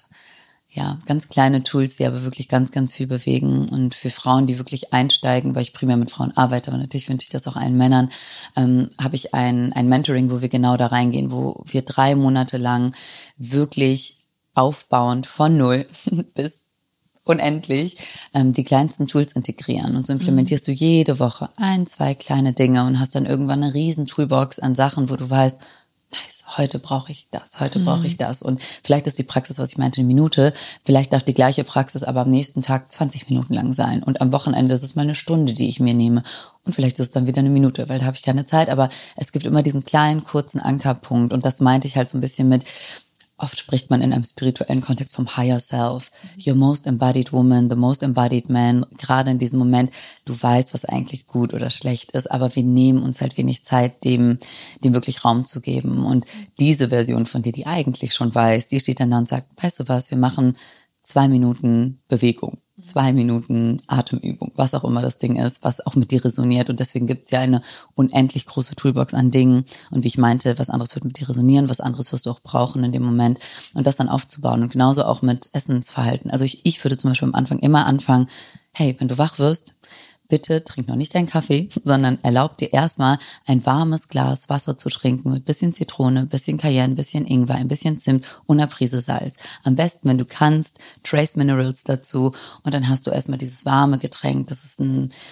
ganz kleine Tools, die aber wirklich ganz, ganz viel bewegen. Und für Frauen, die wirklich einsteigen, weil ich primär mit Frauen arbeite, aber natürlich wünsche ich das auch allen Männern, habe ich ein Mentoring, wo wir genau da reingehen, wo wir 3 Monate lang wirklich aufbauend von 0 bis unendlich die kleinsten Tools integrieren. Und so implementierst du jede Woche 1, 2 kleine Dinge und hast dann irgendwann eine riesen Toolbox an Sachen, wo du weißt, nice, heute brauche ich das, heute brauche ich das. Und vielleicht ist die Praxis, was ich meinte, 1 Minute. Vielleicht darf die gleiche Praxis aber am nächsten Tag 20 Minuten lang sein. Und am Wochenende ist es mal 1 Stunde, die ich mir nehme. Und vielleicht ist es dann wieder 1 Minute, weil da habe ich keine Zeit. Aber es gibt immer diesen kleinen, kurzen Ankerpunkt. Und das meinte ich halt so ein bisschen mit, oft spricht man in einem spirituellen Kontext vom Higher Self. Your most embodied woman, the most embodied man. Gerade in diesem Moment, du weißt, was eigentlich gut oder schlecht ist, aber wir nehmen uns halt wenig Zeit, dem wirklich Raum zu geben. Und diese Version von dir, die eigentlich schon weiß, die steht dann da und sagt, weißt du was, wir machen 2 Minuten Bewegung, 2 Minuten Atemübung, was auch immer das Ding ist, was auch mit dir resoniert. Und deswegen gibt es ja eine unendlich große Toolbox an Dingen. Und wie ich meinte, was anderes wird mit dir resonieren, was anderes wirst du auch brauchen in dem Moment. Und das dann aufzubauen. Und genauso auch mit Essensverhalten. Also ich würde zum Beispiel am Anfang immer anfangen, hey, wenn du wach wirst, bitte trink noch nicht deinen Kaffee, sondern erlaub dir erstmal ein warmes Glas Wasser zu trinken mit bisschen Zitrone, bisschen Cayenne, bisschen Ingwer, ein bisschen Zimt und einer Prise Salz. Am besten, wenn du kannst, Trace Minerals dazu und dann hast du erstmal dieses warme Getränk. Das ist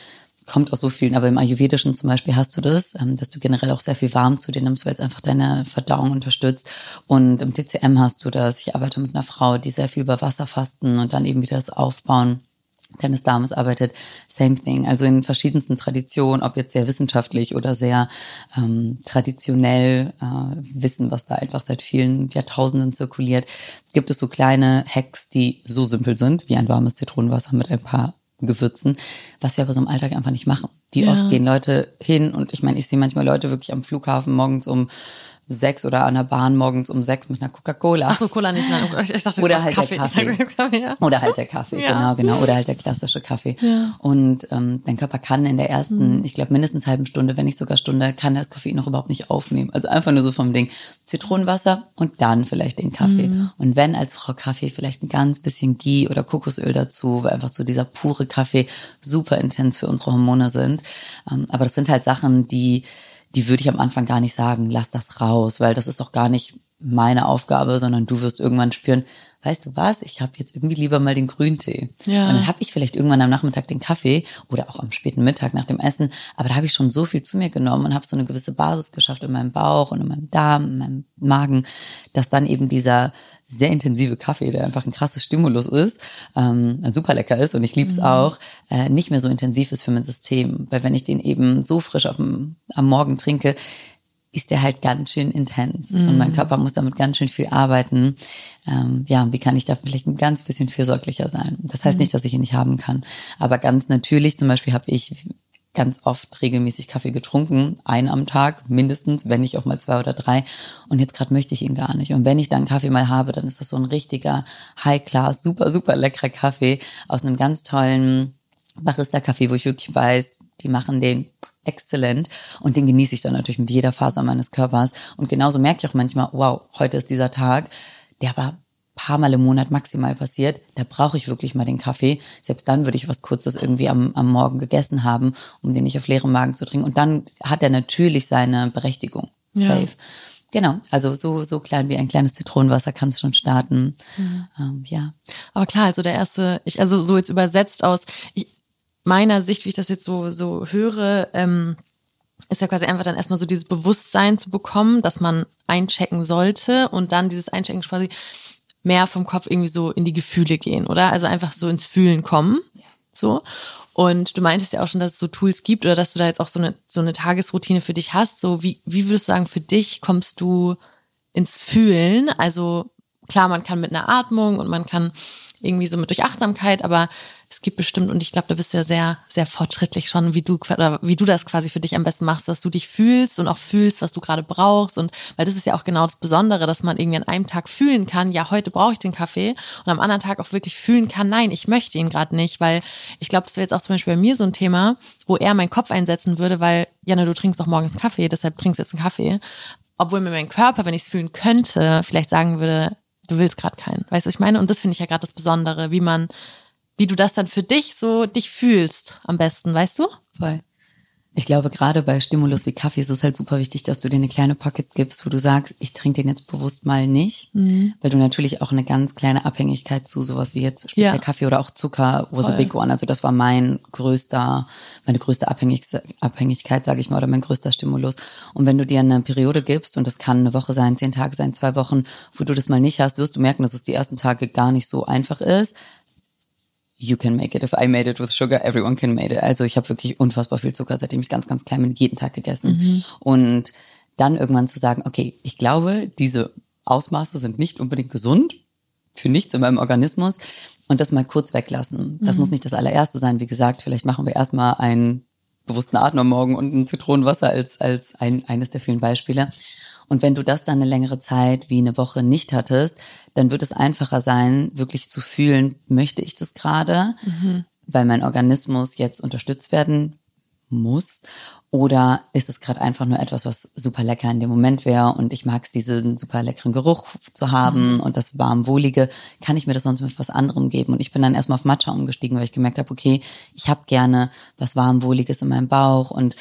kommt aus so vielen, aber im Ayurvedischen zum Beispiel hast du das, dass du generell auch sehr viel warm zu dir nimmst, weil es einfach deine Verdauung unterstützt. Und im TCM hast du das. Ich arbeite mit einer Frau, die sehr viel über Wasserfasten und dann eben wieder das Aufbauen deines Darmes arbeitet, same thing. Also in verschiedensten Traditionen, ob jetzt sehr wissenschaftlich oder sehr traditionell Wissen, was da einfach seit vielen Jahrtausenden zirkuliert, gibt es so kleine Hacks, die so simpel sind, wie ein warmes Zitronenwasser mit ein paar Gewürzen, was wir aber so im Alltag einfach nicht machen. Wie oft gehen Leute hin und ich meine, ich sehe manchmal Leute wirklich am Flughafen morgens um 6 oder an der Bahn morgens um 6 mit einer Coca-Cola. Ach so, Cola nicht, nein. Ich dachte, oder halt Kaffee. Der Kaffee. Ja. Oder halt der Kaffee, genau. Oder halt der klassische Kaffee. Ja. Und dein Körper kann in der ersten, ich glaube mindestens halben Stunde, wenn nicht sogar Stunde, kann das Koffein noch überhaupt nicht aufnehmen. Also einfach nur so vom Ding Zitronenwasser und dann vielleicht den Kaffee. Und wenn als Frau Kaffee, vielleicht ein ganz bisschen Ghee oder Kokosöl dazu, weil einfach so dieser pure Kaffee super intens für unsere Hormone sind. Aber das sind halt Sachen, die würde ich am Anfang gar nicht sagen, lass das raus, weil das ist auch gar nicht meine Aufgabe, sondern du wirst irgendwann spüren, weißt du was, ich habe jetzt irgendwie lieber mal den Grüntee. Ja. Und dann habe ich vielleicht irgendwann am Nachmittag den Kaffee oder auch am späten Mittag nach dem Essen, aber da habe ich schon so viel zu mir genommen und habe so eine gewisse Basis geschafft in meinem Bauch und in meinem Darm, in meinem Magen, dass dann eben dieser sehr intensive Kaffee, der einfach ein krasses Stimulus ist, super lecker ist und ich lieb's auch, nicht mehr so intensiv ist für mein System. Weil wenn ich den eben so frisch am Morgen trinke, ist der halt ganz schön intens und mein Körper muss damit ganz schön viel arbeiten. Wie kann ich da vielleicht ein ganz bisschen fürsorglicher sein? Das heißt nicht, dass ich ihn nicht haben kann, aber ganz natürlich, zum Beispiel habe ich ganz oft regelmäßig Kaffee getrunken, einen am Tag mindestens, wenn nicht auch mal 2 oder 3 und jetzt gerade möchte ich ihn gar nicht und wenn ich dann Kaffee mal habe, dann ist das so ein richtiger High-Class, super, super leckerer Kaffee aus einem ganz tollen Barista-Kaffee, wo ich wirklich weiß, die machen den exzellent und den genieße ich dann natürlich mit jeder Faser meines Körpers und genauso merke ich auch manchmal, wow, heute ist dieser Tag, der war ein paar Mal im Monat maximal passiert, da brauche ich wirklich mal den Kaffee, selbst dann würde ich was Kurzes irgendwie am Morgen gegessen haben, um den nicht auf leerem Magen zu trinken und dann hat er natürlich seine Berechtigung, safe. Ja. Genau, also so klein wie ein kleines Zitronenwasser kann es schon starten, Aber klar, also also so jetzt übersetzt aus meiner Sicht, wie ich das jetzt so höre, ist ja quasi einfach dann erstmal so dieses Bewusstsein zu bekommen, dass man einchecken sollte und dann dieses Einchecken quasi mehr vom Kopf irgendwie so in die Gefühle gehen, oder? Also einfach so ins Fühlen kommen, so. Und du meintest ja auch schon, dass es so Tools gibt oder dass du da jetzt auch so eine Tagesroutine für dich hast. So wie würdest du sagen, für dich kommst du ins Fühlen? Also klar, man kann mit einer Atmung und man kann irgendwie so durch Achtsamkeit, aber es gibt bestimmt, und ich glaube, da bist du ja sehr, sehr fortschrittlich schon, wie du das quasi für dich am besten machst, dass du dich fühlst und auch fühlst, was du gerade brauchst. Und weil das ist ja auch genau das Besondere, dass man irgendwie an einem Tag fühlen kann, ja, heute brauche ich den Kaffee und am anderen Tag auch wirklich fühlen kann, nein, ich möchte ihn gerade nicht, weil ich glaube, das wäre jetzt auch zum Beispiel bei mir so ein Thema, wo eher mein Kopf einsetzen würde, weil, Janne, du trinkst doch morgens einen Kaffee, deshalb trinkst du jetzt einen Kaffee. Obwohl mir mein Körper, wenn ich es fühlen könnte, vielleicht sagen würde, du willst gerade keinen. Weißt du, was ich meine? Und das finde ich ja gerade das Besondere, wie du das dann für dich fühlst am besten, weißt du? Voll. Ich glaube, gerade bei Stimulus wie Kaffee ist es halt super wichtig, dass du dir eine kleine Pocket gibst, wo du sagst, ich trinke den jetzt bewusst mal nicht, weil du natürlich auch eine ganz kleine Abhängigkeit zu sowas wie jetzt speziell Kaffee oder auch Zucker was a big one. Also das war meine größte Abhängigkeit, sage ich mal, oder mein größter Stimulus. Und wenn du dir eine Periode gibst, und das kann eine Woche sein, 10 Tage sein, 2 Wochen, wo du das mal nicht hast, wirst du merken, dass es die ersten Tage gar nicht so einfach ist. You can make it. If I made it with sugar, everyone can make it. Also ich habe wirklich unfassbar viel Zucker, seitdem ich ganz, ganz klein bin, jeden Tag gegessen. Und dann irgendwann zu sagen, okay, ich glaube, diese Ausmaße sind nicht unbedingt gesund für nichts in meinem Organismus und das mal kurz weglassen. Das muss nicht das allererste sein. Wie gesagt, vielleicht machen wir erstmal einen bewussten Atem am Morgen und ein Zitronenwasser als eines der vielen Beispiele. Und wenn du das dann eine längere Zeit wie eine Woche nicht hattest, dann wird es einfacher sein, wirklich zu fühlen, möchte ich das gerade, weil mein Organismus jetzt unterstützt werden muss, oder ist es gerade einfach nur etwas, was super lecker in dem Moment wäre und ich mag es, diesen super leckeren Geruch zu haben und das warm wohlige, kann ich mir das sonst mit was anderem geben? Und ich bin dann erstmal auf Matcha umgestiegen, weil ich gemerkt habe, okay, ich habe gerne was warm wohliges in meinem Bauch und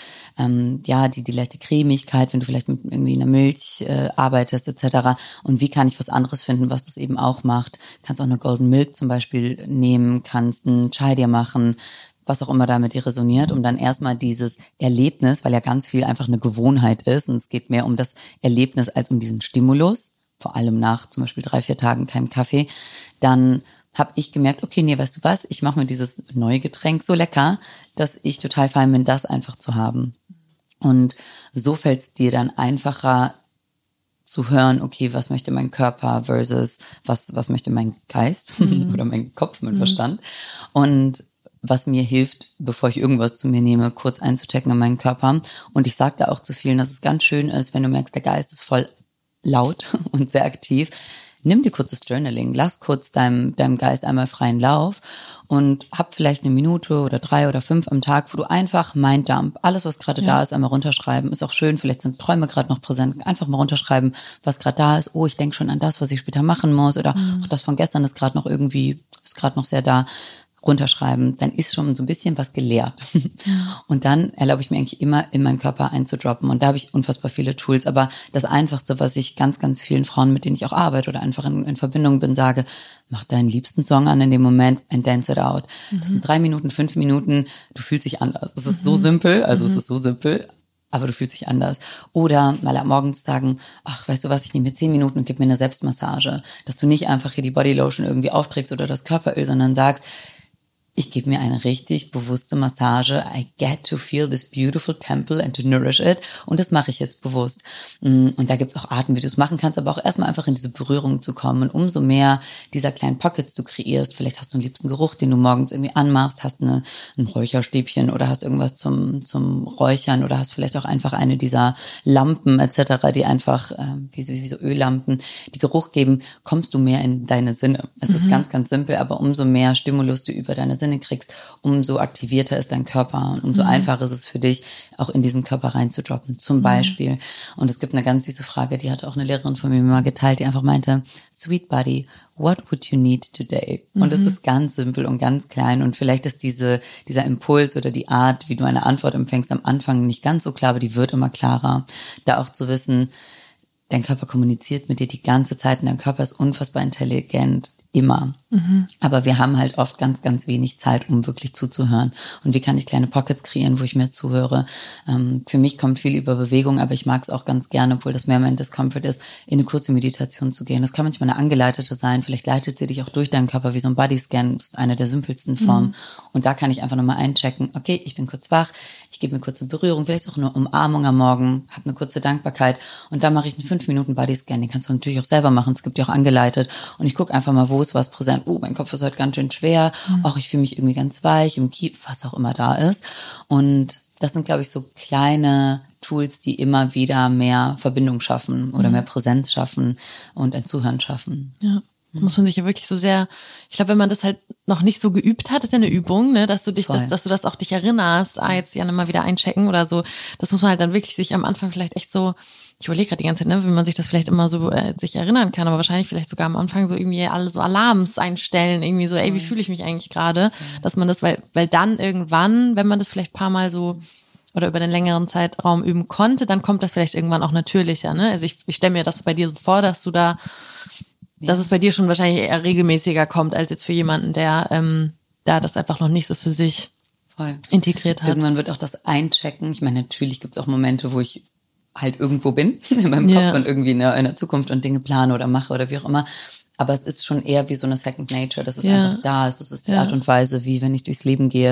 die leichte Cremigkeit, wenn du vielleicht mit irgendwie einer Milch arbeitest etc. Und wie kann ich was anderes finden, was das eben auch macht? Kannst auch eine Golden Milk zum Beispiel nehmen, kannst einen Chai dir machen, was auch immer da mit dir resoniert, um dann erstmal dieses Erlebnis, weil ja ganz viel einfach eine Gewohnheit ist und es geht mehr um das Erlebnis als um diesen Stimulus, vor allem nach zum Beispiel 3-4 Tagen keinem Kaffee, dann habe ich gemerkt, okay, nee, weißt du was, ich mache mir dieses neue Getränk so lecker, dass ich total fein bin, das einfach zu haben. Und so fällt es dir dann einfacher zu hören, okay, was möchte mein Körper versus was möchte mein Geist oder mein Kopf mit Verstand. Und was mir hilft, bevor ich irgendwas zu mir nehme, kurz einzuchecken in meinen Körper. Und ich sage da auch zu vielen, dass es ganz schön ist, wenn du merkst, der Geist ist voll laut und sehr aktiv. Nimm dir kurzes Journaling, lass kurz deinem Geist einmal freien Lauf und hab vielleicht 1 Minute oder 3 oder 5 am Tag, wo du einfach Minddump, alles was gerade da ist, einmal runterschreiben. Ist auch schön, vielleicht sind Träume gerade noch präsent, einfach mal runterschreiben, was gerade da ist. Oh, ich denke schon an das, was ich später machen muss, oder ach, das von gestern ist gerade noch sehr da. runterschreiben, dann ist schon so ein bisschen was gelehrt. Und dann erlaube ich mir eigentlich immer in meinen Körper einzudroppen. Und da habe ich unfassbar viele Tools. Aber das Einfachste, was ich ganz, ganz vielen Frauen, mit denen ich auch arbeite oder einfach in Verbindung bin, sage, mach deinen liebsten Song an in dem Moment and dance it out. Das sind 3 Minuten, 5 Minuten, du fühlst dich anders. Es ist so simpel, es ist so simpel, aber du fühlst dich anders. Oder mal am Morgens sagen, ach, weißt du was, ich nehme mir 10 Minuten und gib mir eine Selbstmassage. Dass du nicht einfach hier die Bodylotion irgendwie aufträgst oder das Körperöl, sondern sagst, ich gebe mir eine richtig bewusste Massage. I get to feel this beautiful temple and to nourish it. Und das mache ich jetzt bewusst. Und da gibt's auch Arten, wie du es machen kannst, aber auch erstmal einfach in diese Berührung zu kommen. Und umso mehr dieser kleinen Pockets du kreierst, vielleicht hast du einen liebsten Geruch, den du morgens irgendwie anmachst, hast ein Räucherstäbchen oder hast irgendwas zum Räuchern oder hast vielleicht auch einfach eine dieser Lampen etc., die einfach, wie so Öllampen, die Geruch geben, kommst du mehr in deine Sinne. Es ist ganz, ganz simpel, aber umso mehr Stimulus du über deine Sinne kriegst, umso aktivierter ist dein Körper und umso einfacher ist es für dich, auch in diesen Körper reinzudroppen, zum Beispiel. Und es gibt eine ganz süße Frage, die hat auch eine Lehrerin von mir mal geteilt, die einfach meinte, Sweet Buddy, what would you need today? Und es ist ganz simpel und ganz klein und vielleicht ist dieser Impuls oder die Art, wie du eine Antwort empfängst, am Anfang nicht ganz so klar, aber die wird immer klarer. Da auch zu wissen, dein Körper kommuniziert mit dir die ganze Zeit und dein Körper ist unfassbar intelligent. Immer. Aber wir haben halt oft ganz, ganz wenig Zeit, um wirklich zuzuhören. Und wie kann ich kleine Pockets kreieren, wo ich mehr zuhöre? Für mich kommt viel über Bewegung, aber ich mag es auch ganz gerne, obwohl das mehr mein Discomfort ist, in eine kurze Meditation zu gehen. Das kann manchmal eine angeleitete sein. Vielleicht leitet sie dich auch durch deinen Körper wie so ein Bodyscan. Das ist eine der simpelsten Formen. Und da kann ich einfach nochmal einchecken. Okay, ich bin kurz wach. Ich gebe mir kurze Berührung, vielleicht auch eine Umarmung am Morgen, habe eine kurze Dankbarkeit. Und dann mache ich einen 5 Minuten Bodyscan. Den kannst du natürlich auch selber machen. Es gibt ja auch angeleitet. Und ich gucke einfach mal, wo ist was präsent. Mein Kopf ist heute ganz schön schwer. Auch ich fühle mich irgendwie ganz weich im Kiefer, was auch immer da ist. Und das sind, glaube ich, so kleine Tools, die immer wieder mehr Verbindung schaffen oder mehr Präsenz schaffen und ein Zuhören schaffen. Ja. Muss man sich ja wirklich so sehr, ich glaube, wenn man das halt noch nicht so geübt hat, ist ja eine Übung, ne, dass du dich, dass du das auch dich erinnerst, jetzt ja mal wieder einchecken oder so. Das muss man halt dann wirklich sich am Anfang vielleicht echt so, ich überlege gerade die ganze Zeit, ne, wie man sich das vielleicht immer so sich erinnern kann, aber wahrscheinlich vielleicht sogar am Anfang so irgendwie alle so Alarms einstellen, irgendwie so, ey, wie fühle ich mich eigentlich gerade, dass man das, weil dann irgendwann, wenn man das vielleicht ein paar Mal so oder über den längeren Zeitraum üben konnte, dann kommt das vielleicht irgendwann auch natürlicher, ne? Also ich stelle mir das bei dir so vor, dass du da dass es bei dir schon wahrscheinlich eher regelmäßiger kommt, als jetzt für jemanden, der da das einfach noch nicht so für sich integriert hat. Irgendwann wird auch das Einchecken. Ich meine, natürlich gibt es auch Momente, wo ich halt irgendwo bin, in meinem Kopf und irgendwie in der Zukunft und Dinge plane oder mache oder wie auch immer. Aber es ist schon eher wie so eine Second Nature. Das ist einfach da. Es ist die Art und Weise, wie wenn ich durchs Leben gehe,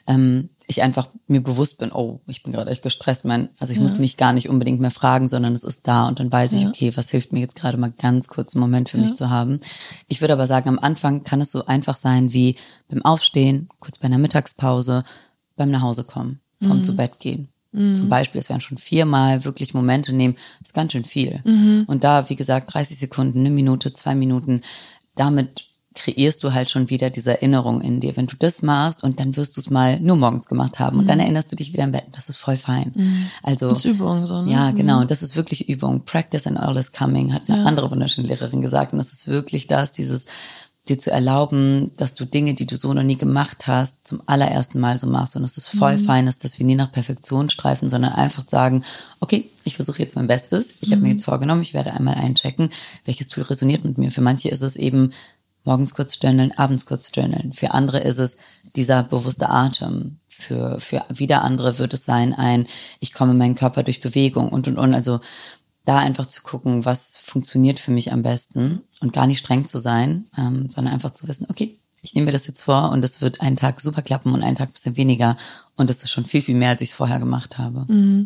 ich einfach mir bewusst bin, oh, ich bin gerade echt gestresst. Also ich muss mich gar nicht unbedingt mehr fragen, sondern es ist da und dann weiß ich, okay, was hilft mir jetzt gerade mal ganz kurz einen Moment für mich zu haben. Ich würde aber sagen, am Anfang kann es so einfach sein wie beim Aufstehen, kurz bei einer Mittagspause, beim Nachhausekommen, vom zu Bett gehen. Zum Beispiel, es werden schon 4-mal wirklich Momente nehmen, das ist ganz schön viel. Und da, wie gesagt, 30 Sekunden, 1 Minute, 2 Minuten, damit kreierst du halt schon wieder diese Erinnerung in dir. Wenn du das machst und dann wirst du es mal nur morgens gemacht haben und dann erinnerst du dich wieder im Bett, das ist voll fein. Also, das ist Übung so, ne? Ja, genau, das ist wirklich Übung. Practice and all is coming, hat eine andere wunderschöne Lehrerin gesagt. Und das ist wirklich dieses dir zu erlauben, dass du Dinge, die du so noch nie gemacht hast, zum allerersten Mal so machst. Und es ist voll fein, dass wir nie nach Perfektion streifen, sondern einfach sagen, okay, ich versuche jetzt mein Bestes. Ich habe mir jetzt vorgenommen, ich werde einmal einchecken, welches Tool resoniert mit mir. Für manche ist es eben morgens kurz journalen, abends kurz journalen. Für andere ist es dieser bewusste Atem. Für wieder andere wird es sein, ich komme in meinen Körper durch Bewegung und. Also da einfach zu gucken, was funktioniert für mich am besten und gar nicht streng zu sein, sondern einfach zu wissen, okay, ich nehme mir das jetzt vor und es wird einen Tag super klappen und einen Tag ein bisschen weniger und das ist schon viel, viel mehr, als ich es vorher gemacht habe.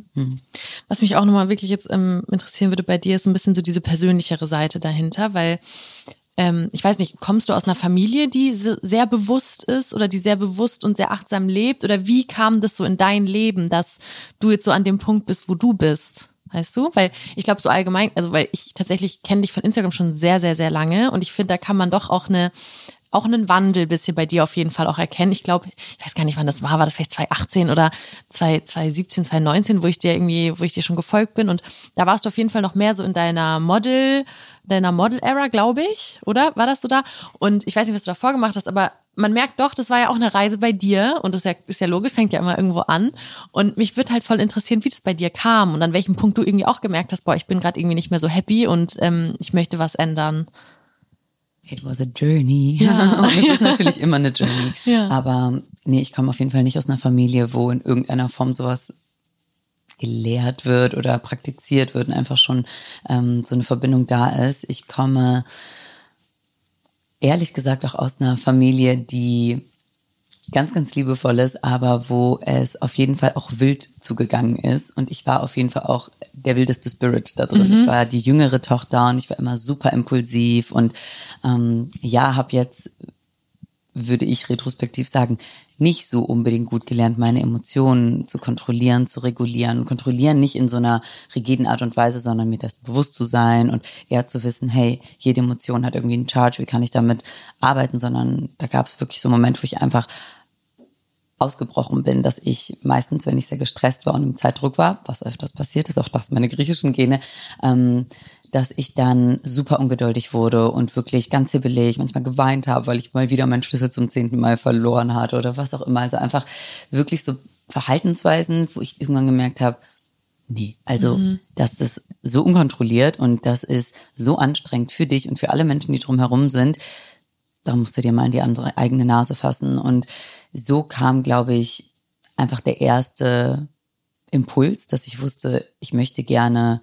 Was mich auch nochmal wirklich jetzt interessieren würde bei dir, ist ein bisschen so diese persönlichere Seite dahinter, weil ich weiß nicht, kommst du aus einer Familie, die sehr bewusst ist oder die sehr bewusst und sehr achtsam lebt oder wie kam das so in dein Leben, dass du jetzt so an dem Punkt bist, wo du bist? Weißt du? Weil ich glaube so allgemein, also weil ich tatsächlich kenne dich von Instagram schon sehr, sehr, sehr lange und ich finde, da kann man doch auch auch einen Wandel ein bisschen bei dir auf jeden Fall auch erkennen. Ich glaube, ich weiß gar nicht, wann das war das vielleicht 2018 oder 2017, 2019, wo ich dir schon gefolgt bin. Und da warst du auf jeden Fall noch mehr so in deiner Model-Era, glaube ich, oder? War das so da? Und ich weiß nicht, was du davor gemacht hast, aber man merkt doch, das war ja auch eine Reise bei dir und das ist ja logisch, fängt ja immer irgendwo an. Und mich würde halt voll interessieren, wie das bei dir kam und an welchem Punkt du irgendwie auch gemerkt hast, boah, ich bin gerade irgendwie nicht mehr so happy und ich möchte was ändern. It was a journey. Ja. Und es ist natürlich immer eine Journey. Ja. Aber nee, ich komme auf jeden Fall nicht aus einer Familie, wo in irgendeiner Form sowas gelehrt wird oder praktiziert wird und einfach schon so eine Verbindung da ist. Ich komme ehrlich gesagt auch aus einer Familie, die ganz, ganz liebevoll ist, aber wo es auf jeden Fall auch wild zugegangen ist. Und ich war auf jeden Fall auch der wildeste Spirit da drin. Ich war die jüngere Tochter und ich war immer super impulsiv und habe jetzt, würde ich retrospektiv sagen, nicht so unbedingt gut gelernt, meine Emotionen zu kontrollieren, zu regulieren. Kontrollieren nicht in so einer rigiden Art und Weise, sondern mir das bewusst zu sein und eher zu wissen, hey, jede Emotion hat irgendwie einen Charge, wie kann ich damit arbeiten, sondern da gab es wirklich so Momente, wo ich einfach ausgebrochen bin, dass ich meistens, wenn ich sehr gestresst war und im Zeitdruck war, was öfters passiert ist, auch das meine griechischen Gene, dass ich dann super ungeduldig wurde und wirklich ganz hibbelig, manchmal geweint habe, weil ich mal wieder meinen Schlüssel zum 10. Mal verloren hatte oder was auch immer. Also einfach wirklich so Verhaltensweisen, wo ich irgendwann gemerkt habe, nee, also das ist so unkontrolliert und das ist so anstrengend für dich und für alle Menschen, die drumherum sind. Da musst du dir mal in die andere eigene Nase fassen. Und so kam, glaube ich, einfach der erste Impuls, dass ich wusste, ich möchte gerne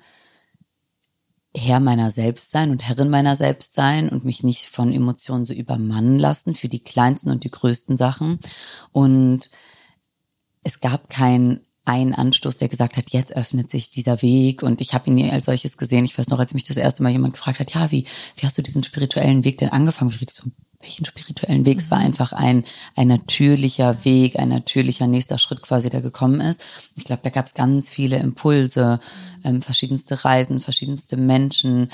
Herr meiner selbst sein und Herrin meiner selbst sein und mich nicht von Emotionen so übermannen lassen für die kleinsten und die größten Sachen. Und es gab keinen Anstoß, der gesagt hat, jetzt öffnet sich dieser Weg und ich habe ihn nie als solches gesehen. Ich weiß noch, als mich das erste Mal jemand gefragt hat, ja, wie hast du diesen spirituellen Weg denn angefangen? Ich so, welchen spirituellen Weg? Es war einfach ein natürlicher Weg, ein natürlicher nächster Schritt quasi, der gekommen ist. Ich glaube, da gab es ganz viele Impulse, verschiedenste Reisen, verschiedenste Menschen.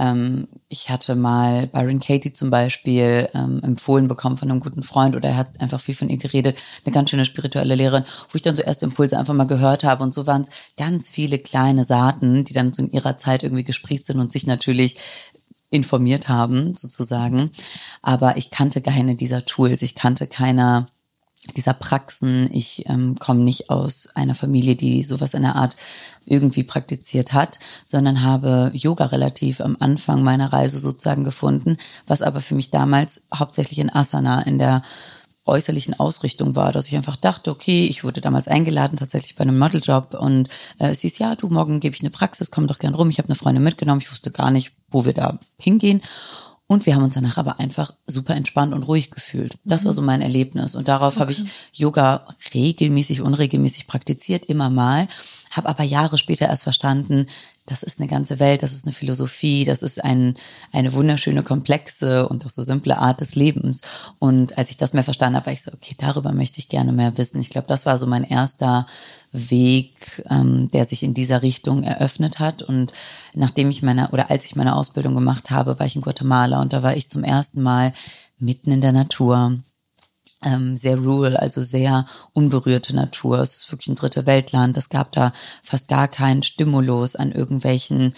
Ich hatte mal Byron Katie zum Beispiel empfohlen bekommen von einem guten Freund oder er hat einfach viel von ihr geredet. Eine ganz schöne spirituelle Lehrerin, wo ich dann so erste Impulse einfach mal gehört habe und so waren es ganz viele kleine Saaten, die dann so in ihrer Zeit irgendwie gesprießt sind und sich natürlich informiert haben, sozusagen. Aber ich kannte keine dieser Tools, ich kannte keiner dieser Praxen. Ich komme nicht aus einer Familie, die sowas in der Art irgendwie praktiziert hat, sondern habe Yoga relativ am Anfang meiner Reise sozusagen gefunden, was aber für mich damals hauptsächlich in Asana, in der äußerlichen Ausrichtung war, dass ich einfach dachte, okay, ich wurde damals eingeladen, tatsächlich bei einem Modeljob und es hieß, ja, du, morgen gebe ich eine Praxis, komm doch gern rum. Ich habe eine Freundin mitgenommen, ich wusste gar nicht, wo wir da hingehen und wir haben uns danach aber einfach super entspannt und ruhig gefühlt. Das war so mein Erlebnis und darauf habe ich Yoga regelmäßig, unregelmäßig praktiziert, immer mal, habe aber Jahre später erst verstanden, das ist eine ganze Welt, das ist eine Philosophie, das ist eine wunderschöne, komplexe und auch so simple Art des Lebens. Und als ich das mehr verstanden habe, war ich so, okay, darüber möchte ich gerne mehr wissen. Ich glaube, das war so mein erster Weg, der sich in dieser Richtung eröffnet hat. Und als ich meine Ausbildung gemacht habe, war ich in Guatemala und da war ich zum ersten Mal mitten in der Natur. Sehr rural, also sehr unberührte Natur. Es ist wirklich ein dritte Weltland. Es gab da fast gar keinen Stimulus an irgendwelchen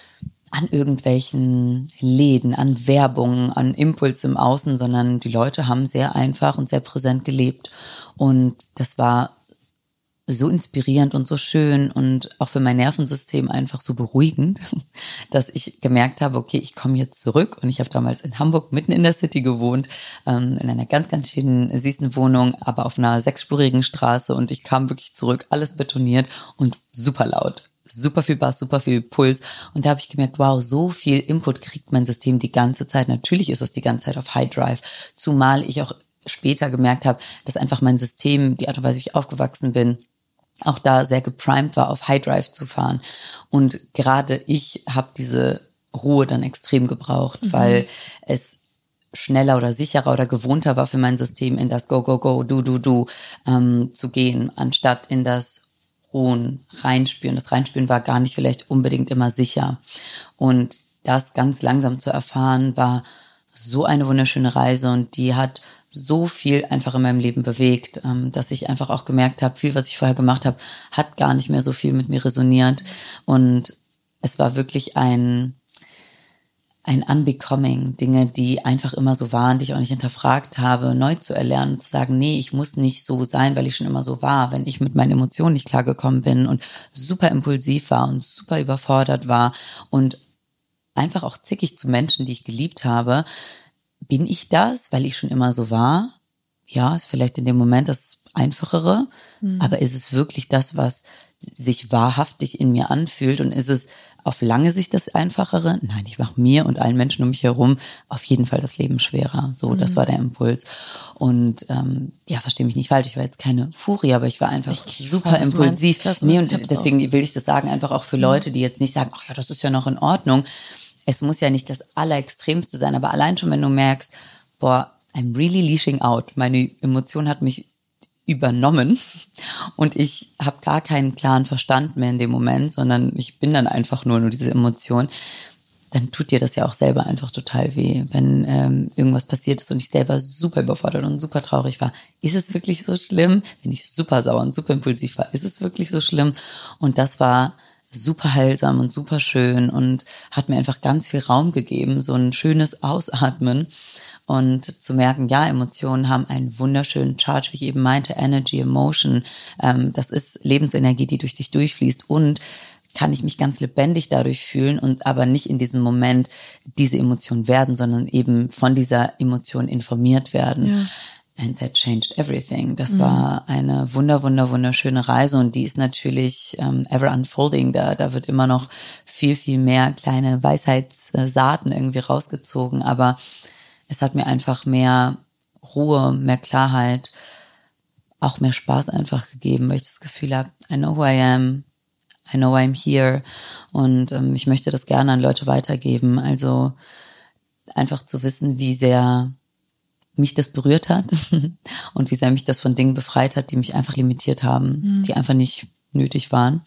Läden, an Werbung, an Impuls im Außen, sondern die Leute haben sehr einfach und sehr präsent gelebt. Und das war so inspirierend und so schön und auch für mein Nervensystem einfach so beruhigend, dass ich gemerkt habe, okay, ich komme jetzt zurück und ich habe damals in Hamburg mitten in der City gewohnt, in einer ganz, ganz schönen, süßen Wohnung, aber auf einer 6-spurigen Straße und ich kam wirklich zurück, alles betoniert und super laut. Super viel Bass, super viel Puls und da habe ich gemerkt, wow, so viel Input kriegt mein System die ganze Zeit. Natürlich ist es die ganze Zeit auf High Drive, zumal ich auch später gemerkt habe, dass einfach mein System, die Art und Weise, wie ich aufgewachsen bin, auch da sehr geprimed war, auf High Drive zu fahren. Und gerade ich habe diese Ruhe dann extrem gebraucht, weil es schneller oder sicherer oder gewohnter war für mein System, in das Go, Go, Go, Du zu gehen, anstatt in das Ruhen, Reinspüren. Das Reinspüren war gar nicht vielleicht unbedingt immer sicher. Und das ganz langsam zu erfahren, war so eine wunderschöne Reise und die hat so viel einfach in meinem Leben bewegt, dass ich einfach auch gemerkt habe, viel, was ich vorher gemacht habe, hat gar nicht mehr so viel mit mir resoniert. Und es war wirklich ein Unbecoming, Dinge, die einfach immer so waren, die ich auch nicht hinterfragt habe, neu zu erlernen, zu sagen, nee, ich muss nicht so sein, weil ich schon immer so war. Wenn ich mit meinen Emotionen nicht klargekommen bin und super impulsiv war und super überfordert war und einfach auch zickig zu Menschen, die ich geliebt habe, bin ich das, weil ich schon immer so war? Ja, ist vielleicht in dem Moment das Einfachere, aber ist es wirklich das, was sich wahrhaftig in mir anfühlt und ist es auf lange Sicht das Einfachere? Nein, ich mache mir und allen Menschen um mich herum auf jeden Fall das Leben schwerer. So, das war der Impuls. Und verstehe mich nicht falsch, ich war jetzt keine Furie, aber ich war einfach super impulsiv. Nee, und deswegen will ich das sagen, einfach auch für Leute, die jetzt nicht sagen, ach ja, das ist ja noch in Ordnung. Es muss ja nicht das Allerextremste sein, aber allein schon, wenn du merkst, boah, I'm really leashing out. Meine Emotion hat mich übernommen und ich habe gar keinen klaren Verstand mehr in dem Moment, sondern ich bin dann einfach nur diese Emotion, dann tut dir das ja auch selber einfach total weh, wenn irgendwas passiert ist und ich selber super überfordert und super traurig war. Ist es wirklich so schlimm? Wenn ich super sauer und super impulsiv war, ist es wirklich so schlimm? Und das war super heilsam und super schön und hat mir einfach ganz viel Raum gegeben, so ein schönes Ausatmen und zu merken, ja, Emotionen haben einen wunderschönen Charge, wie ich eben meinte, Energy, Emotion, das ist Lebensenergie, die durch dich durchfließt und kann ich mich ganz lebendig dadurch fühlen und aber nicht in diesem Moment diese Emotion werden, sondern eben von dieser Emotion informiert werden. Ja. And that changed everything. Das war eine wunderschöne Reise und die ist natürlich ever unfolding. Da wird immer noch viel, viel mehr kleine Weisheitssaaten irgendwie rausgezogen. Aber es hat mir einfach mehr Ruhe, mehr Klarheit, auch mehr Spaß einfach gegeben, weil ich das Gefühl habe, I know who I am, I know I'm here. Und ich möchte das gerne an Leute weitergeben. Also einfach zu wissen, wie sehr mich das berührt hat und wie sehr mich das von Dingen befreit hat, die mich einfach limitiert haben, die einfach nicht nötig waren.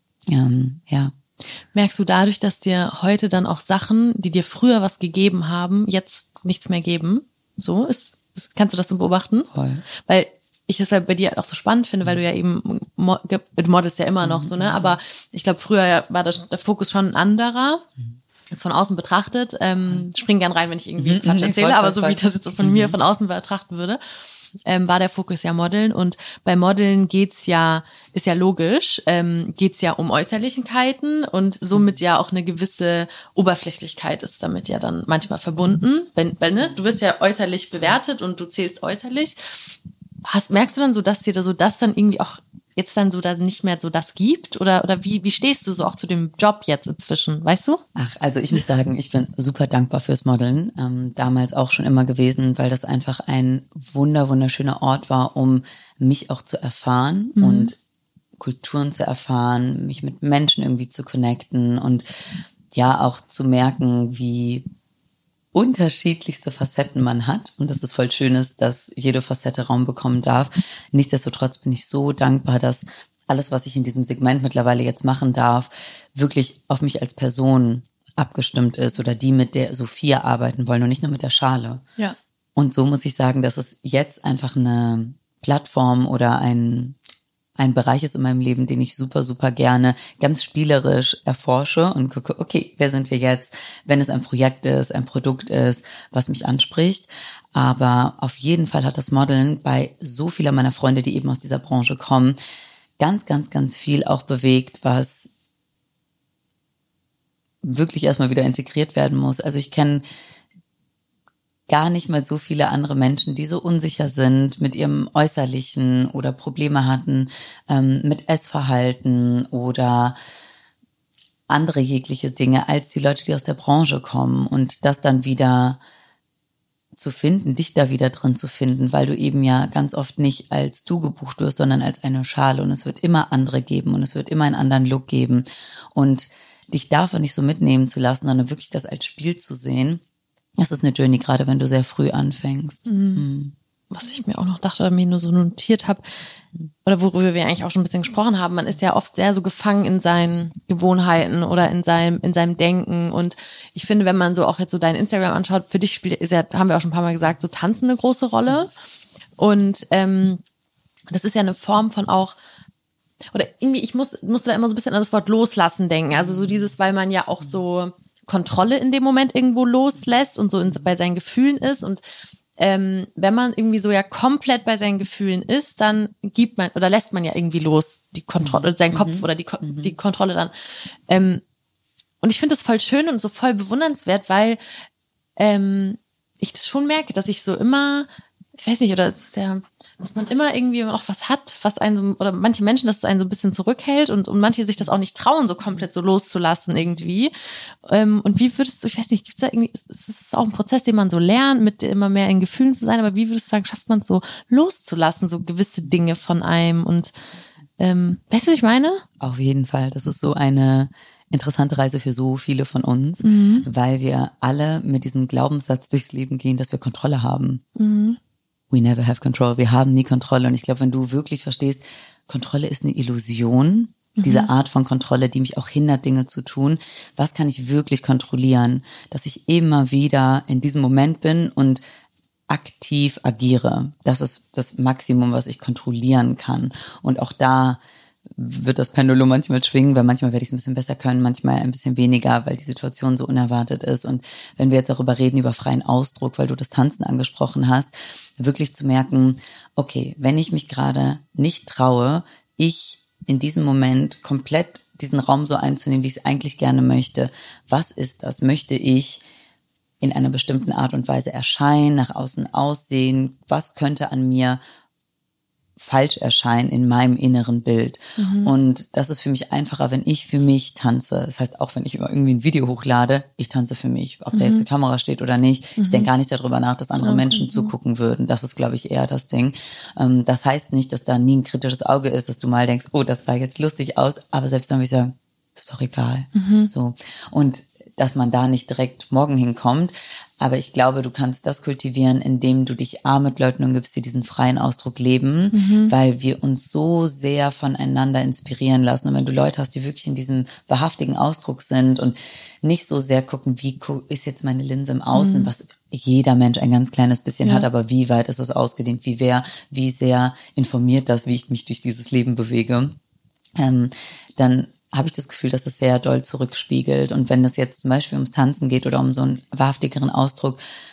Ja. Merkst du dadurch, dass dir heute dann auch Sachen, die dir früher was gegeben haben, jetzt nichts mehr geben? So kannst du das so beobachten? Voll. Weil ich das bei dir auch so spannend finde, weil du ja eben, du modelst ja immer noch so, ne? Aber ich glaube, früher war der Fokus schon ein anderer. Jetzt von außen betrachtet, spring gern rein, wenn ich irgendwie Quatsch erzähle, aber so wie ich das jetzt von mir von außen betrachten würde, war der Fokus ja Modeln und bei Modeln ist ja logisch, geht's ja um Äußerlichkeiten und somit ja auch eine gewisse Oberflächlichkeit ist damit ja dann manchmal verbunden, ne? Du wirst ja äußerlich bewertet und du zählst äußerlich. Merkst du dann so, dass dir das dann irgendwie auch jetzt dann so da nicht mehr so das gibt? Oder wie stehst du so auch zu dem Job jetzt inzwischen, weißt du? Ach, also ich muss sagen, ich bin super dankbar fürs Modeln. Damals auch schon immer gewesen, weil das einfach ein wunderschöner Ort war, um mich auch zu erfahren und Kulturen zu erfahren, mich mit Menschen irgendwie zu connecten und ja auch zu merken, wie unterschiedlichste Facetten man hat und dass es voll schön ist, dass jede Facette Raum bekommen darf. Nichtsdestotrotz bin ich so dankbar, dass alles, was ich in diesem Segment mittlerweile jetzt machen darf, wirklich auf mich als Person abgestimmt ist oder die, mit der Sophia arbeiten wollen und nicht nur mit der Schale. Ja. Und so muss ich sagen, dass es jetzt einfach eine Plattform oder ein Bereich ist in meinem Leben, den ich super gerne ganz spielerisch erforsche und gucke, okay, wer sind wir jetzt, wenn es ein Projekt ist, ein Produkt ist, was mich anspricht. Aber auf jeden Fall hat das Modeln bei so vielen meiner Freunde, die eben aus dieser Branche kommen, ganz viel auch bewegt, was wirklich erstmal wieder integriert werden muss. Also ich kenne gar nicht mal so viele andere Menschen, die so unsicher sind mit ihrem Äußerlichen oder Probleme hatten mit Essverhalten oder andere jegliche Dinge als die Leute, die aus der Branche kommen und das dann wieder zu finden, dich da wieder drin zu finden, weil du eben ja ganz oft nicht als du gebucht wirst, sondern als eine Schale und es wird immer andere geben und es wird immer einen anderen Look geben und dich davon nicht so mitnehmen zu lassen, sondern wirklich das als Spiel zu sehen. Das ist eine Journey, gerade wenn du sehr früh anfängst. was ich mir auch noch dachte oder mir nur so notiert habe, oder worüber wir eigentlich auch schon ein bisschen gesprochen haben, man ist ja oft sehr so gefangen in seinen Gewohnheiten oder in seinem Denken. Und ich finde, wenn man so auch jetzt so dein Instagram anschaut, für dich haben wir auch schon ein paar Mal gesagt, so Tanzen eine große Rolle. Und das ist ja eine Form von auch, oder irgendwie, ich musste da immer so ein bisschen an das Wort loslassen denken. Also so dieses, weil man ja auch so Kontrolle in dem Moment irgendwo loslässt und so bei seinen Gefühlen ist. Und wenn man irgendwie so ja komplett bei seinen Gefühlen ist, dann gibt man oder lässt man ja irgendwie los die Kontrolle, seinen Kopf oder die Kontrolle dann. Und ich finde das voll schön und so voll bewundernswert, weil ich das schon merke, dass ich so immer, ich weiß nicht, oder es ist ja, dass man immer irgendwie noch was hat, was einen so, oder manche Menschen, dass es einen so ein bisschen zurückhält und manche sich das auch nicht trauen, so komplett so loszulassen irgendwie. Und wie würdest du, ich weiß nicht, gibt's da irgendwie, es ist auch ein Prozess, den man so lernt, mit immer mehr in Gefühlen zu sein, aber wie würdest du sagen, schafft man es so loszulassen, so gewisse Dinge von einem und weißt du, was ich meine? Auf jeden Fall, das ist so eine interessante Reise für so viele von uns, weil wir alle mit diesem Glaubenssatz durchs Leben gehen, dass wir Kontrolle haben. We never have control. Wir haben nie Kontrolle. Und ich glaube, wenn du wirklich verstehst, Kontrolle ist eine Illusion, diese Art von Kontrolle, die mich auch hindert, Dinge zu tun. Was kann ich wirklich kontrollieren? Dass ich immer wieder in diesem Moment bin und aktiv agiere. Das ist das Maximum, was ich kontrollieren kann. Und auch da wird das Pendulum manchmal schwingen, weil manchmal werde ich es ein bisschen besser können, manchmal ein bisschen weniger, weil die Situation so unerwartet ist. Und wenn wir jetzt darüber reden, über freien Ausdruck, weil du das Tanzen angesprochen hast, wirklich zu merken, okay, wenn ich mich gerade nicht traue, ich in diesem Moment komplett diesen Raum so einzunehmen, wie ich es eigentlich gerne möchte, was ist das? Möchte ich in einer bestimmten Art und Weise erscheinen, nach außen aussehen? Was könnte an mir falsch erscheinen in meinem inneren Bild? Und das ist für mich einfacher, wenn ich für mich tanze. Das heißt, auch wenn ich irgendwie ein Video hochlade, ich tanze für mich, ob da jetzt eine Kamera steht oder nicht. Ich denke gar nicht darüber nach, dass andere Menschen zugucken würden. Das ist, glaube ich, eher das Ding. Das heißt nicht, dass da nie ein kritisches Auge ist, dass du mal denkst, oh, das sah jetzt lustig aus, aber selbst dann würde ich sagen, ist doch egal. So. Und dass man da nicht direkt morgen hinkommt. Aber ich glaube, du kannst das kultivieren, indem du dich mit Leuten umgibst, die diesen freien Ausdruck leben, weil wir uns so sehr voneinander inspirieren lassen. Und wenn du Leute hast, die wirklich in diesem wahrhaftigen Ausdruck sind und nicht so sehr gucken, wie ist jetzt meine Linse im Außen, was jeder Mensch ein ganz kleines bisschen hat, aber wie weit ist das ausgedehnt, wie sehr informiert das, wie ich mich durch dieses Leben bewege, dann habe ich das Gefühl, dass das sehr doll zurückspiegelt. Und wenn das jetzt zum Beispiel ums Tanzen geht oder um so einen wahrhaftigeren Ausdruck,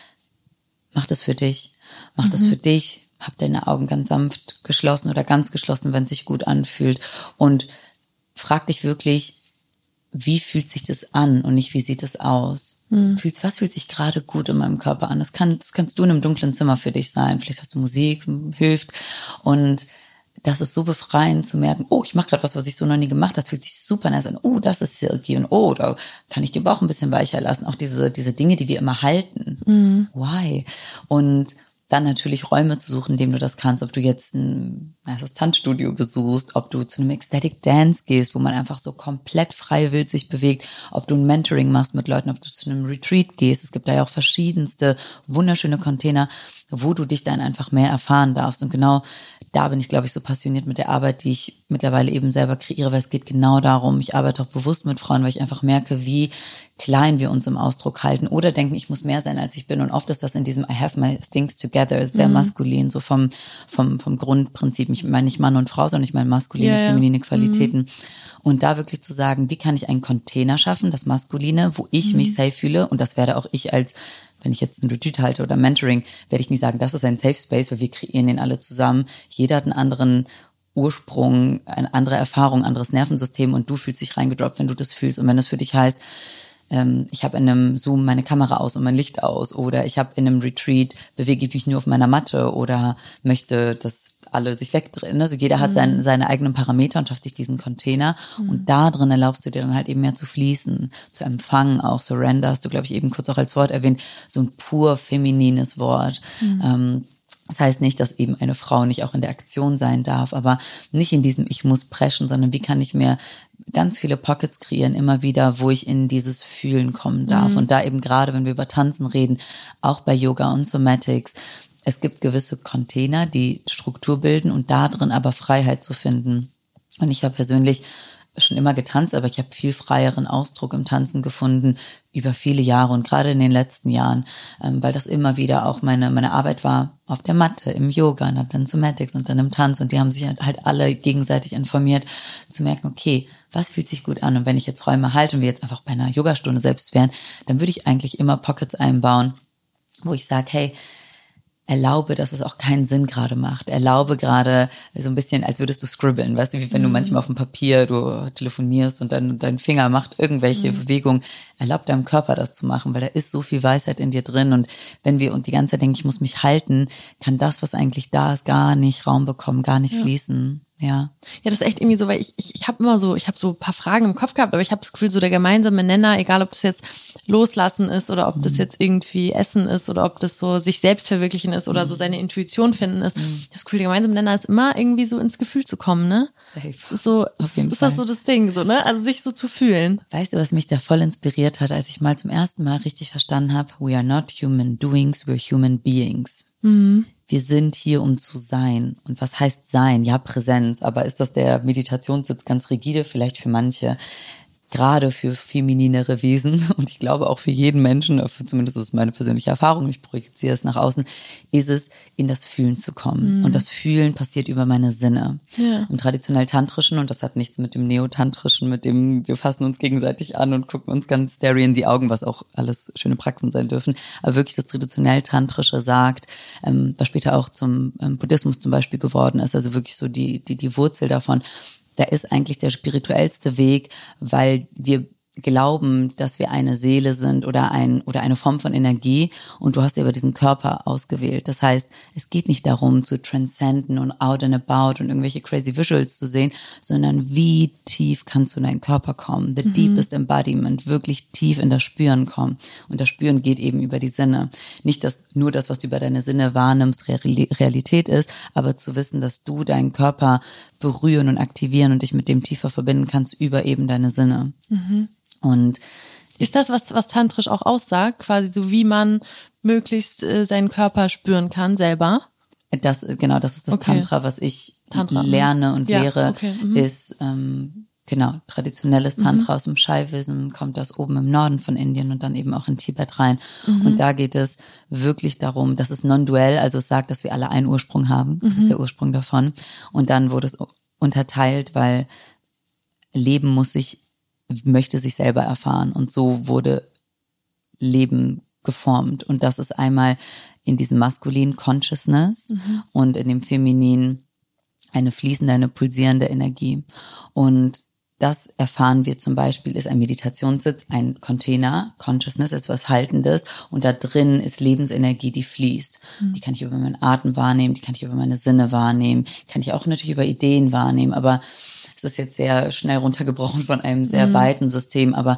mach das für dich. Mach das für dich. Hab deine Augen ganz sanft geschlossen oder ganz geschlossen, wenn es sich gut anfühlt. Und frag dich wirklich, wie fühlt sich das an und nicht, wie sieht es aus? Was fühlt sich gerade gut in meinem Körper an? Das kannst du in einem dunklen Zimmer für dich sein. Vielleicht hast du Musik, hilft. Und das ist so befreiend zu merken, oh, ich mache gerade was ich so noch nie gemacht habe, das fühlt sich super nice an, oh, das ist Silky und oh, da kann ich den Bauch ein bisschen weicher lassen. Auch diese Dinge, die wir immer halten. Why? Und dann natürlich Räume zu suchen, in denen du das kannst, ob du jetzt ein Tanzstudio besuchst, ob du zu einem Ecstatic Dance gehst, wo man einfach so komplett frei wild sich bewegt, ob du ein Mentoring machst mit Leuten, ob du zu einem Retreat gehst. Es gibt da ja auch verschiedenste wunderschöne Container, wo du dich dann einfach mehr erfahren darfst. Und genau da bin ich, glaube ich, so passioniert mit der Arbeit, die ich mittlerweile eben selber kreiere, weil es geht genau darum, ich arbeite auch bewusst mit Frauen, weil ich einfach merke, wie klein wir uns im Ausdruck halten oder denken, ich muss mehr sein, als ich bin. Und oft ist das in diesem I have my things together sehr maskulin, so vom Grundprinzip. Ich meine nicht Mann und Frau, sondern ich meine maskuline, feminine Qualitäten. Und da wirklich zu sagen, wie kann ich einen Container schaffen, das Maskuline, wo ich mich safe fühle, und das werde auch ich wenn ich jetzt ein Retreat halte oder Mentoring, werde ich nicht sagen, das ist ein Safe Space, weil wir kreieren den alle zusammen. Jeder hat einen anderen Ursprung, eine andere Erfahrung, anderes Nervensystem und du fühlst dich reingedroppt, wenn du das fühlst. Und wenn das für dich heißt, ich habe in einem Zoom meine Kamera aus und mein Licht aus, oder ich habe in einem Retreat, bewege ich mich nur auf meiner Matte oder möchte, dass alle sich wegdrehen. Also jeder hat seine eigenen Parameter und schafft sich diesen Container und da drin erlaubst du dir dann halt eben mehr zu fließen, zu empfangen, auch Surrender hast du, glaube ich, eben kurz auch als Wort erwähnt, so ein pur feminines Wort. Das heißt nicht, dass eben eine Frau nicht auch in der Aktion sein darf, aber nicht in diesem ich muss preschen, sondern wie kann ich mir ganz viele Pockets kreieren, immer wieder, wo ich in dieses Fühlen kommen darf. Und da eben gerade, wenn wir über Tanzen reden, auch bei Yoga und Somatics, es gibt gewisse Container, die Struktur bilden und da drin aber Freiheit zu finden. Und ich habe persönlich schon immer getanzt, aber ich habe viel freieren Ausdruck im Tanzen gefunden über viele Jahre und gerade in den letzten Jahren, weil das immer wieder auch meine Arbeit war auf der Matte, im Yoga und dann Somatics und dann im Tanz und die haben sich halt alle gegenseitig informiert, zu merken, okay, was fühlt sich gut an und wenn ich jetzt Räume halte und wir jetzt einfach bei einer Yogastunde selbst wären, dann würde ich eigentlich immer Pockets einbauen, wo ich sage, hey, erlaube, dass es auch keinen Sinn gerade macht. Erlaube gerade so ein bisschen, als würdest du scribbeln, weißt du, wie wenn du manchmal auf dem Papier, du telefonierst und dann dein Finger macht irgendwelche Bewegungen. Erlaub deinem Körper das zu machen, weil da ist so viel Weisheit in dir drin und wenn wir und die ganze Zeit denken, ich muss mich halten, kann das, was eigentlich da ist, gar nicht Raum bekommen, gar nicht fließen. Ja. Ja, das ist echt irgendwie so, weil ich habe immer so, ich habe so ein paar Fragen im Kopf gehabt, aber ich habe das Gefühl, so der gemeinsame Nenner, egal ob das jetzt Loslassen ist oder ob das jetzt irgendwie Essen ist oder ob das so sich selbst verwirklichen ist oder so seine Intuition finden ist. Das Gefühl, der gemeinsame Nenner ist immer irgendwie so ins Gefühl zu kommen, ne? Safe. Das ist so, ist das so das Ding, so, ne? Also sich so zu fühlen. Weißt du, was mich da voll inspiriert hat, als ich mal zum ersten Mal richtig verstanden habe, we are not human doings, we're human beings. Wir sind hier, um zu sein. Und was heißt sein? Ja, Präsenz. Aber ist das der Meditationssitz ganz rigide? Vielleicht für manche. Gerade für femininere Wesen und ich glaube auch für jeden Menschen, zumindest ist es meine persönliche Erfahrung, ich projiziere es nach außen, ist es, in das Fühlen zu kommen. Und das Fühlen passiert über meine Sinne. Ja. Im traditionell Tantrischen, und das hat nichts mit dem Neotantrischen, mit dem wir fassen uns gegenseitig an und gucken uns ganz starry in die Augen, was auch alles schöne Praxen sein dürfen. Aber wirklich das traditionell Tantrische sagt, was später auch zum Buddhismus zum Beispiel geworden ist, also wirklich so die Wurzel davon, da ist eigentlich der spirituellste Weg, weil wir glauben, dass wir eine Seele sind oder eine Form von Energie und du hast dir aber diesen Körper ausgewählt. Das heißt, es geht nicht darum zu transcenden und out and about und irgendwelche crazy Visuals zu sehen, sondern wie tief kannst du in deinen Körper kommen? The deepest embodiment, wirklich tief in das Spüren kommen. Und das Spüren geht eben über die Sinne. Nicht, dass nur das, was du über deine Sinne wahrnimmst, Realität ist, aber zu wissen, dass du deinen Körper berühren und aktivieren und dich mit dem tiefer verbinden kannst über eben deine Sinne. Und ist das, was tantrisch auch aussagt, quasi so wie man möglichst seinen Körper spüren kann selber? Das ist das Tantra, was ich lerne und lehre, ist traditionelles Tantra aus dem Shaivism, kommt aus oben im Norden von Indien und dann eben auch in Tibet rein. Und da geht es wirklich darum, das ist non-duell, also es sagt, dass wir alle einen Ursprung haben. Das ist der Ursprung davon. Und dann wurde es unterteilt, weil Leben möchte sich selber erfahren und so wurde Leben geformt und das ist einmal in diesem maskulinen Consciousness und in dem femininen eine fließende, eine pulsierende Energie und das erfahren wir zum Beispiel, ist ein Meditationssitz, ein Container, Consciousness ist was Haltendes und da drin ist Lebensenergie, die fließt. Die kann ich über meinen Atem wahrnehmen, die kann ich über meine Sinne wahrnehmen, kann ich auch natürlich über Ideen wahrnehmen, aber es ist jetzt sehr schnell runtergebrochen von einem sehr weiten System, aber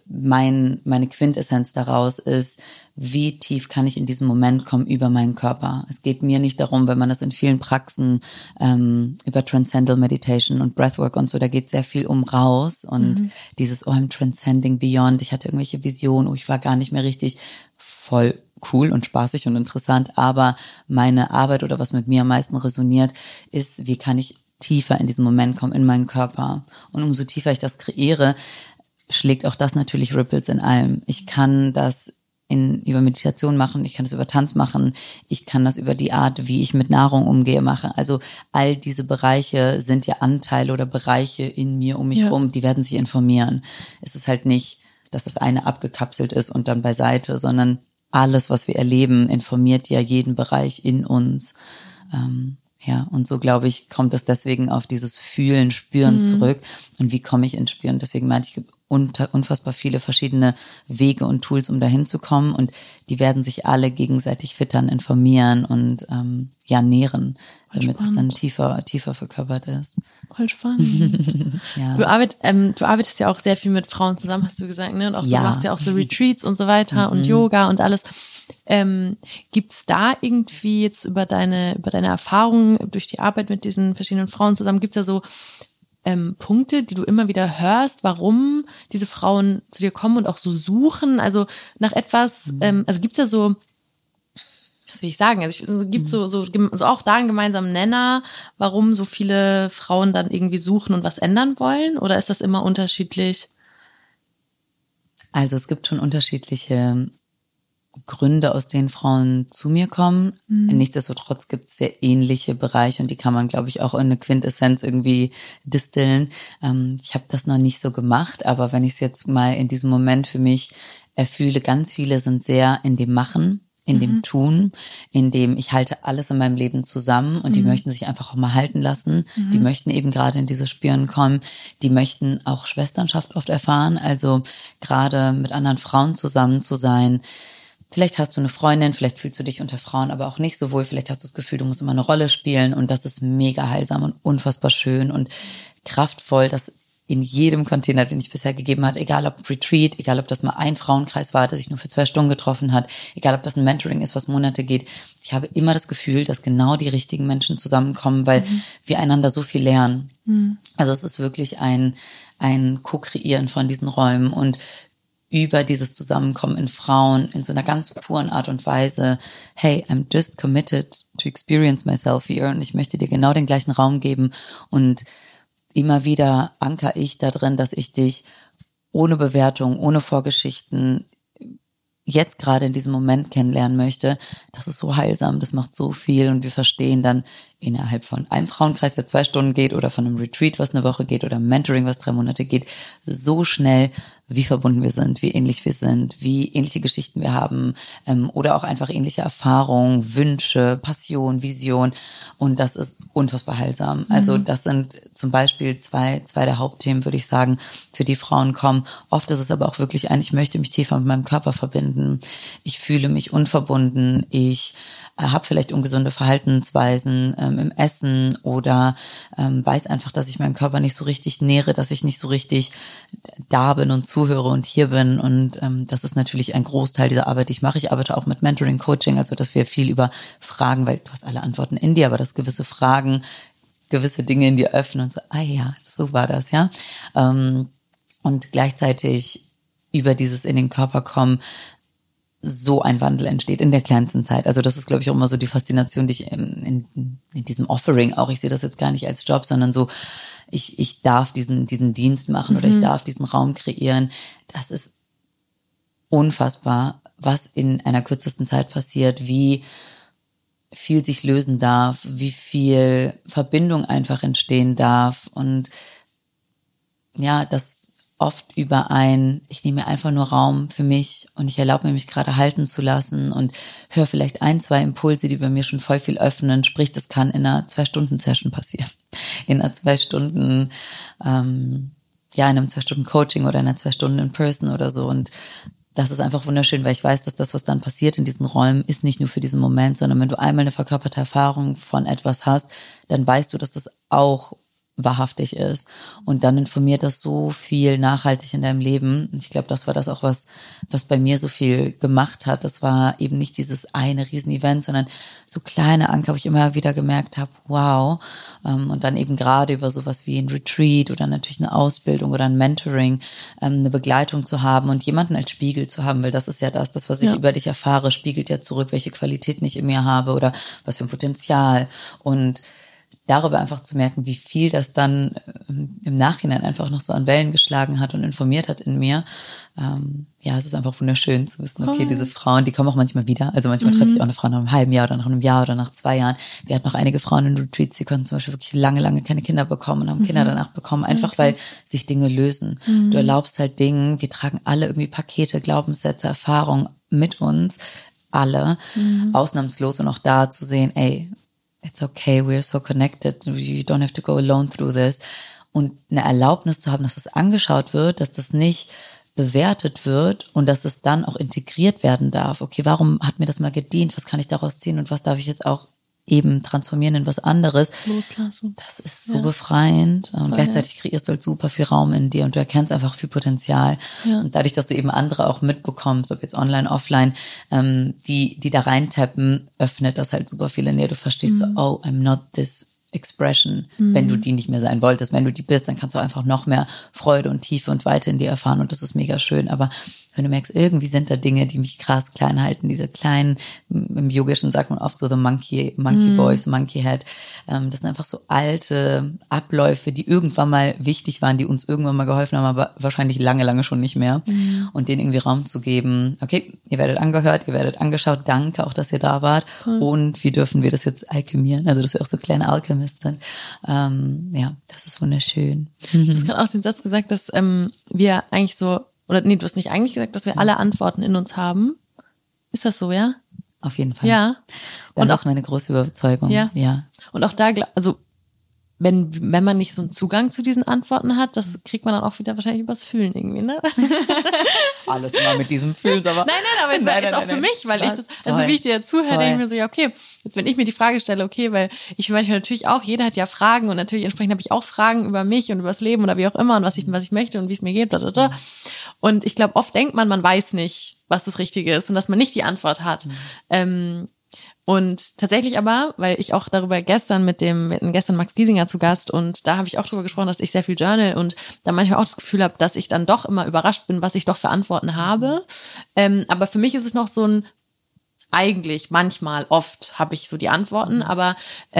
meine Quintessenz daraus ist, wie tief kann ich in diesem Moment kommen über meinen Körper. Es geht mir nicht darum, wenn man das in vielen Praxen über Transcendental Meditation und Breathwork und so, da geht sehr viel um raus und dieses, I'm transcending beyond, ich hatte irgendwelche Visionen, ich war gar nicht mehr richtig voll cool und spaßig und interessant, aber meine Arbeit oder was mit mir am meisten resoniert, ist, wie kann ich tiefer in diesen Moment kommen, in meinen Körper. Und umso tiefer ich das kreiere, schlägt auch das natürlich Ripples in allem. Ich kann das über Meditation machen, ich kann das über Tanz machen, ich kann das über die Art, wie ich mit Nahrung umgehe, machen. Also all diese Bereiche sind ja Anteile oder Bereiche in mir, um mich rum, die werden sich informieren. Es ist halt nicht, dass das eine abgekapselt ist und dann beiseite, sondern alles, was wir erleben, informiert ja jeden Bereich in uns. Und so, glaube ich, kommt es deswegen auf dieses Fühlen, Spüren zurück. Und wie komme ich ins Spüren? Deswegen meinte ich, es gibt unfassbar viele verschiedene Wege und Tools, um dahin zu kommen. Und die werden sich alle gegenseitig füttern, informieren und nähren, damit es dann tiefer verkörpert ist. Voll spannend. Ja. Du arbeitest ja auch sehr viel mit Frauen zusammen, hast du gesagt, ne? Und auch so machst ja auch so Retreats und so weiter und Yoga und alles. Gibt's da irgendwie jetzt über deine Erfahrungen durch die Arbeit mit diesen verschiedenen Frauen zusammen, gibt's ja so Punkte, die du immer wieder hörst, warum diese Frauen zu dir kommen und auch so suchen, also nach etwas, also gibt's ja so was will ich sagen? Also es gibt so auch da einen gemeinsamen Nenner, warum so viele Frauen dann irgendwie suchen und was ändern wollen? Oder ist das immer unterschiedlich? Also es gibt schon unterschiedliche Gründe, aus denen Frauen zu mir kommen. Nichtsdestotrotz gibt es sehr ähnliche Bereiche und die kann man, glaube ich, auch in eine Quintessenz irgendwie distillen. Ich habe das noch nicht so gemacht, aber wenn ich es jetzt mal in diesem Moment für mich erfühle, ganz viele sind sehr in dem Machen, in dem Tun, in dem ich halte alles in meinem Leben zusammen und die möchten sich einfach auch mal halten lassen. Die möchten eben gerade in dieses Spüren kommen. Die möchten auch Schwesternschaft oft erfahren, also gerade mit anderen Frauen zusammen zu sein. Vielleicht hast du eine Freundin, vielleicht fühlst du dich unter Frauen aber auch nicht so wohl. Vielleicht hast du das Gefühl, du musst immer eine Rolle spielen und das ist mega heilsam und unfassbar schön und kraftvoll, dass in jedem Container, den ich bisher gegeben hat, egal ob Retreat, egal ob das mal ein Frauenkreis war, der sich nur für 2 Stunden getroffen hat, egal ob das ein Mentoring ist, was Monate geht, ich habe immer das Gefühl, dass genau die richtigen Menschen zusammenkommen, weil wir einander so viel lernen. Also es ist wirklich ein Co-Kreieren von diesen Räumen und über dieses Zusammenkommen in Frauen in so einer ganz puren Art und Weise, hey, I'm just committed to experience myself here und ich möchte dir genau den gleichen Raum geben und immer wieder ankere ich da drin, dass ich dich ohne Bewertung, ohne Vorgeschichten jetzt gerade in diesem Moment kennenlernen möchte. Das ist so heilsam, das macht so viel und wir verstehen dann innerhalb von einem Frauenkreis, der 2 Stunden geht oder von einem Retreat, was eine Woche geht oder einem Mentoring, was 3 Monate geht, so schnell, wie verbunden wir sind, wie ähnlich wir sind, wie ähnliche Geschichten wir haben oder auch einfach ähnliche Erfahrungen, Wünsche, Passion, Vision und das ist unfassbar heilsam. Also das sind zum Beispiel zwei der Hauptthemen, würde ich sagen, für die Frauen kommen. Oft ist es aber auch wirklich ich möchte mich tiefer mit meinem Körper verbinden. Ich fühle mich unverbunden. Ich habe vielleicht ungesunde Verhaltensweisen im Essen oder weiß einfach, dass ich meinen Körper nicht so richtig nähere, dass ich nicht so richtig da bin und zuhöre und hier bin und das ist natürlich ein Großteil dieser Arbeit, die ich mache. Ich arbeite auch mit Mentoring, Coaching, also dass wir viel über Fragen, weil du hast alle Antworten in dir, aber dass gewisse Fragen, gewisse Dinge in dir öffnen und so, ja, so war das, ja. Und gleichzeitig über dieses in den Körper kommen, so ein Wandel entsteht in der kleinsten Zeit. Also das ist, glaube ich, auch immer so die Faszination, die ich in diesem Offering auch, ich sehe das jetzt gar nicht als Job, sondern so, ich darf diesen Dienst machen oder ich darf diesen Raum kreieren. Das ist unfassbar, was in einer kürzesten Zeit passiert, wie viel sich lösen darf, wie viel Verbindung einfach entstehen darf und ja, das oft über ich nehme mir einfach nur Raum für mich und ich erlaube mir, mich gerade halten zu lassen und höre vielleicht 1, 2 Impulse, die bei mir schon voll viel öffnen. Sprich, das kann in einer 2-Stunden-Session passieren. In einer 2 Stunden, in einem 2 Stunden Coaching oder in einer 2 Stunden in Person oder so. Und das ist einfach wunderschön, weil ich weiß, dass das, was dann passiert in diesen Räumen, ist nicht nur für diesen Moment, sondern wenn du einmal eine verkörperte Erfahrung von etwas hast, dann weißt du, dass das auch wahrhaftig ist. Und dann informiert das so viel nachhaltig in deinem Leben. Und ich glaube, das war das auch, was bei mir so viel gemacht hat. Das war eben nicht dieses eine Riesen-Event, sondern so kleine Anker, wo ich immer wieder gemerkt habe, wow. Und dann eben gerade über sowas wie ein Retreat oder natürlich eine Ausbildung oder ein Mentoring, eine Begleitung zu haben und jemanden als Spiegel zu haben, weil das ist ja das, was ich über dich erfahre, spiegelt ja zurück, welche Qualitäten ich in mir habe oder was für ein Potenzial. Und darüber einfach zu merken, wie viel das dann im Nachhinein einfach noch so an Wellen geschlagen hat und informiert hat in mir. Es ist einfach wunderschön zu wissen, okay, diese Frauen, die kommen auch manchmal wieder. Also manchmal treffe ich auch eine Frau nach einem halben Jahr oder nach einem Jahr oder nach 2 Jahren. Wir hatten auch einige Frauen in Retreats, die konnten zum Beispiel wirklich lange, lange keine Kinder bekommen und haben Kinder danach bekommen, einfach weil sich Dinge lösen. Du erlaubst halt Dingen, wir tragen alle irgendwie Pakete, Glaubenssätze, Erfahrungen mit uns, alle, ausnahmslos und auch da zu sehen, it's okay, we're so connected, you don't have to go alone through this. Und eine Erlaubnis zu haben, dass das angeschaut wird, dass das nicht bewertet wird und dass es dann auch integriert werden darf. Okay, warum hat mir das mal gedient? Was kann ich daraus ziehen und was darf ich jetzt auch eben transformieren in was anderes? Loslassen. Das ist so befreiend und gleichzeitig kreierst du halt super viel Raum in dir und du erkennst einfach viel Potenzial. Ja. Und dadurch, dass du eben andere auch mitbekommst, ob jetzt online, offline, die da reintappen, öffnet das halt super viel in dir. Du verstehst so, I'm not this Expression, wenn du die nicht mehr sein wolltest. Wenn du die bist, dann kannst du einfach noch mehr Freude und Tiefe und Weite in dir erfahren und das ist mega schön. Aber wenn du merkst, irgendwie sind da Dinge, die mich krass klein halten, diese kleinen, im Yogischen sagt man oft so the monkey voice, monkey head. Das sind einfach so alte Abläufe, die irgendwann mal wichtig waren, die uns irgendwann mal geholfen haben, aber wahrscheinlich lange, lange schon nicht mehr. Und denen irgendwie Raum zu geben, okay, ihr werdet angehört, ihr werdet angeschaut, danke auch, dass ihr da wart. Und wie dürfen wir das jetzt alchemieren? Also, dass wir auch so kleine Alchemist sind. Ja, das ist wunderschön. Du hast gerade auch den Satz gesagt, dass wir eigentlich so, oder nee, du hast nicht eigentlich gesagt, dass wir alle Antworten in uns haben. Ist das so, ja? Auf jeden Fall. Ja. Das ist meine große Überzeugung. Ja. Und auch da, also wenn man nicht so einen Zugang zu diesen Antworten hat, das kriegt man dann auch wieder wahrscheinlich übers Fühlen irgendwie, ne? Alles immer mit diesem Fühlen, aber Nein, aber jetzt auch für mich, weil ich das, also wie ich dir zuhöre, denke ich mir so, ja, okay, jetzt wenn ich mir die Frage stelle, okay, weil ich manchmal natürlich auch, jeder hat ja Fragen und natürlich entsprechend habe ich auch Fragen über mich und über das Leben oder wie auch immer und was ich möchte und wie es mir geht, blablabla. Und ich glaube, oft denkt man weiß nicht, was das Richtige ist und dass man nicht die Antwort hat. Und tatsächlich aber, weil ich auch darüber wir hatten gestern Max Giesinger zu Gast und da habe ich auch darüber gesprochen, dass ich sehr viel journal und da manchmal auch das Gefühl habe, dass ich dann doch immer überrascht bin, was ich doch für Antworten habe. Aber für mich ist es noch so ein, eigentlich manchmal, oft habe ich so die Antworten, aber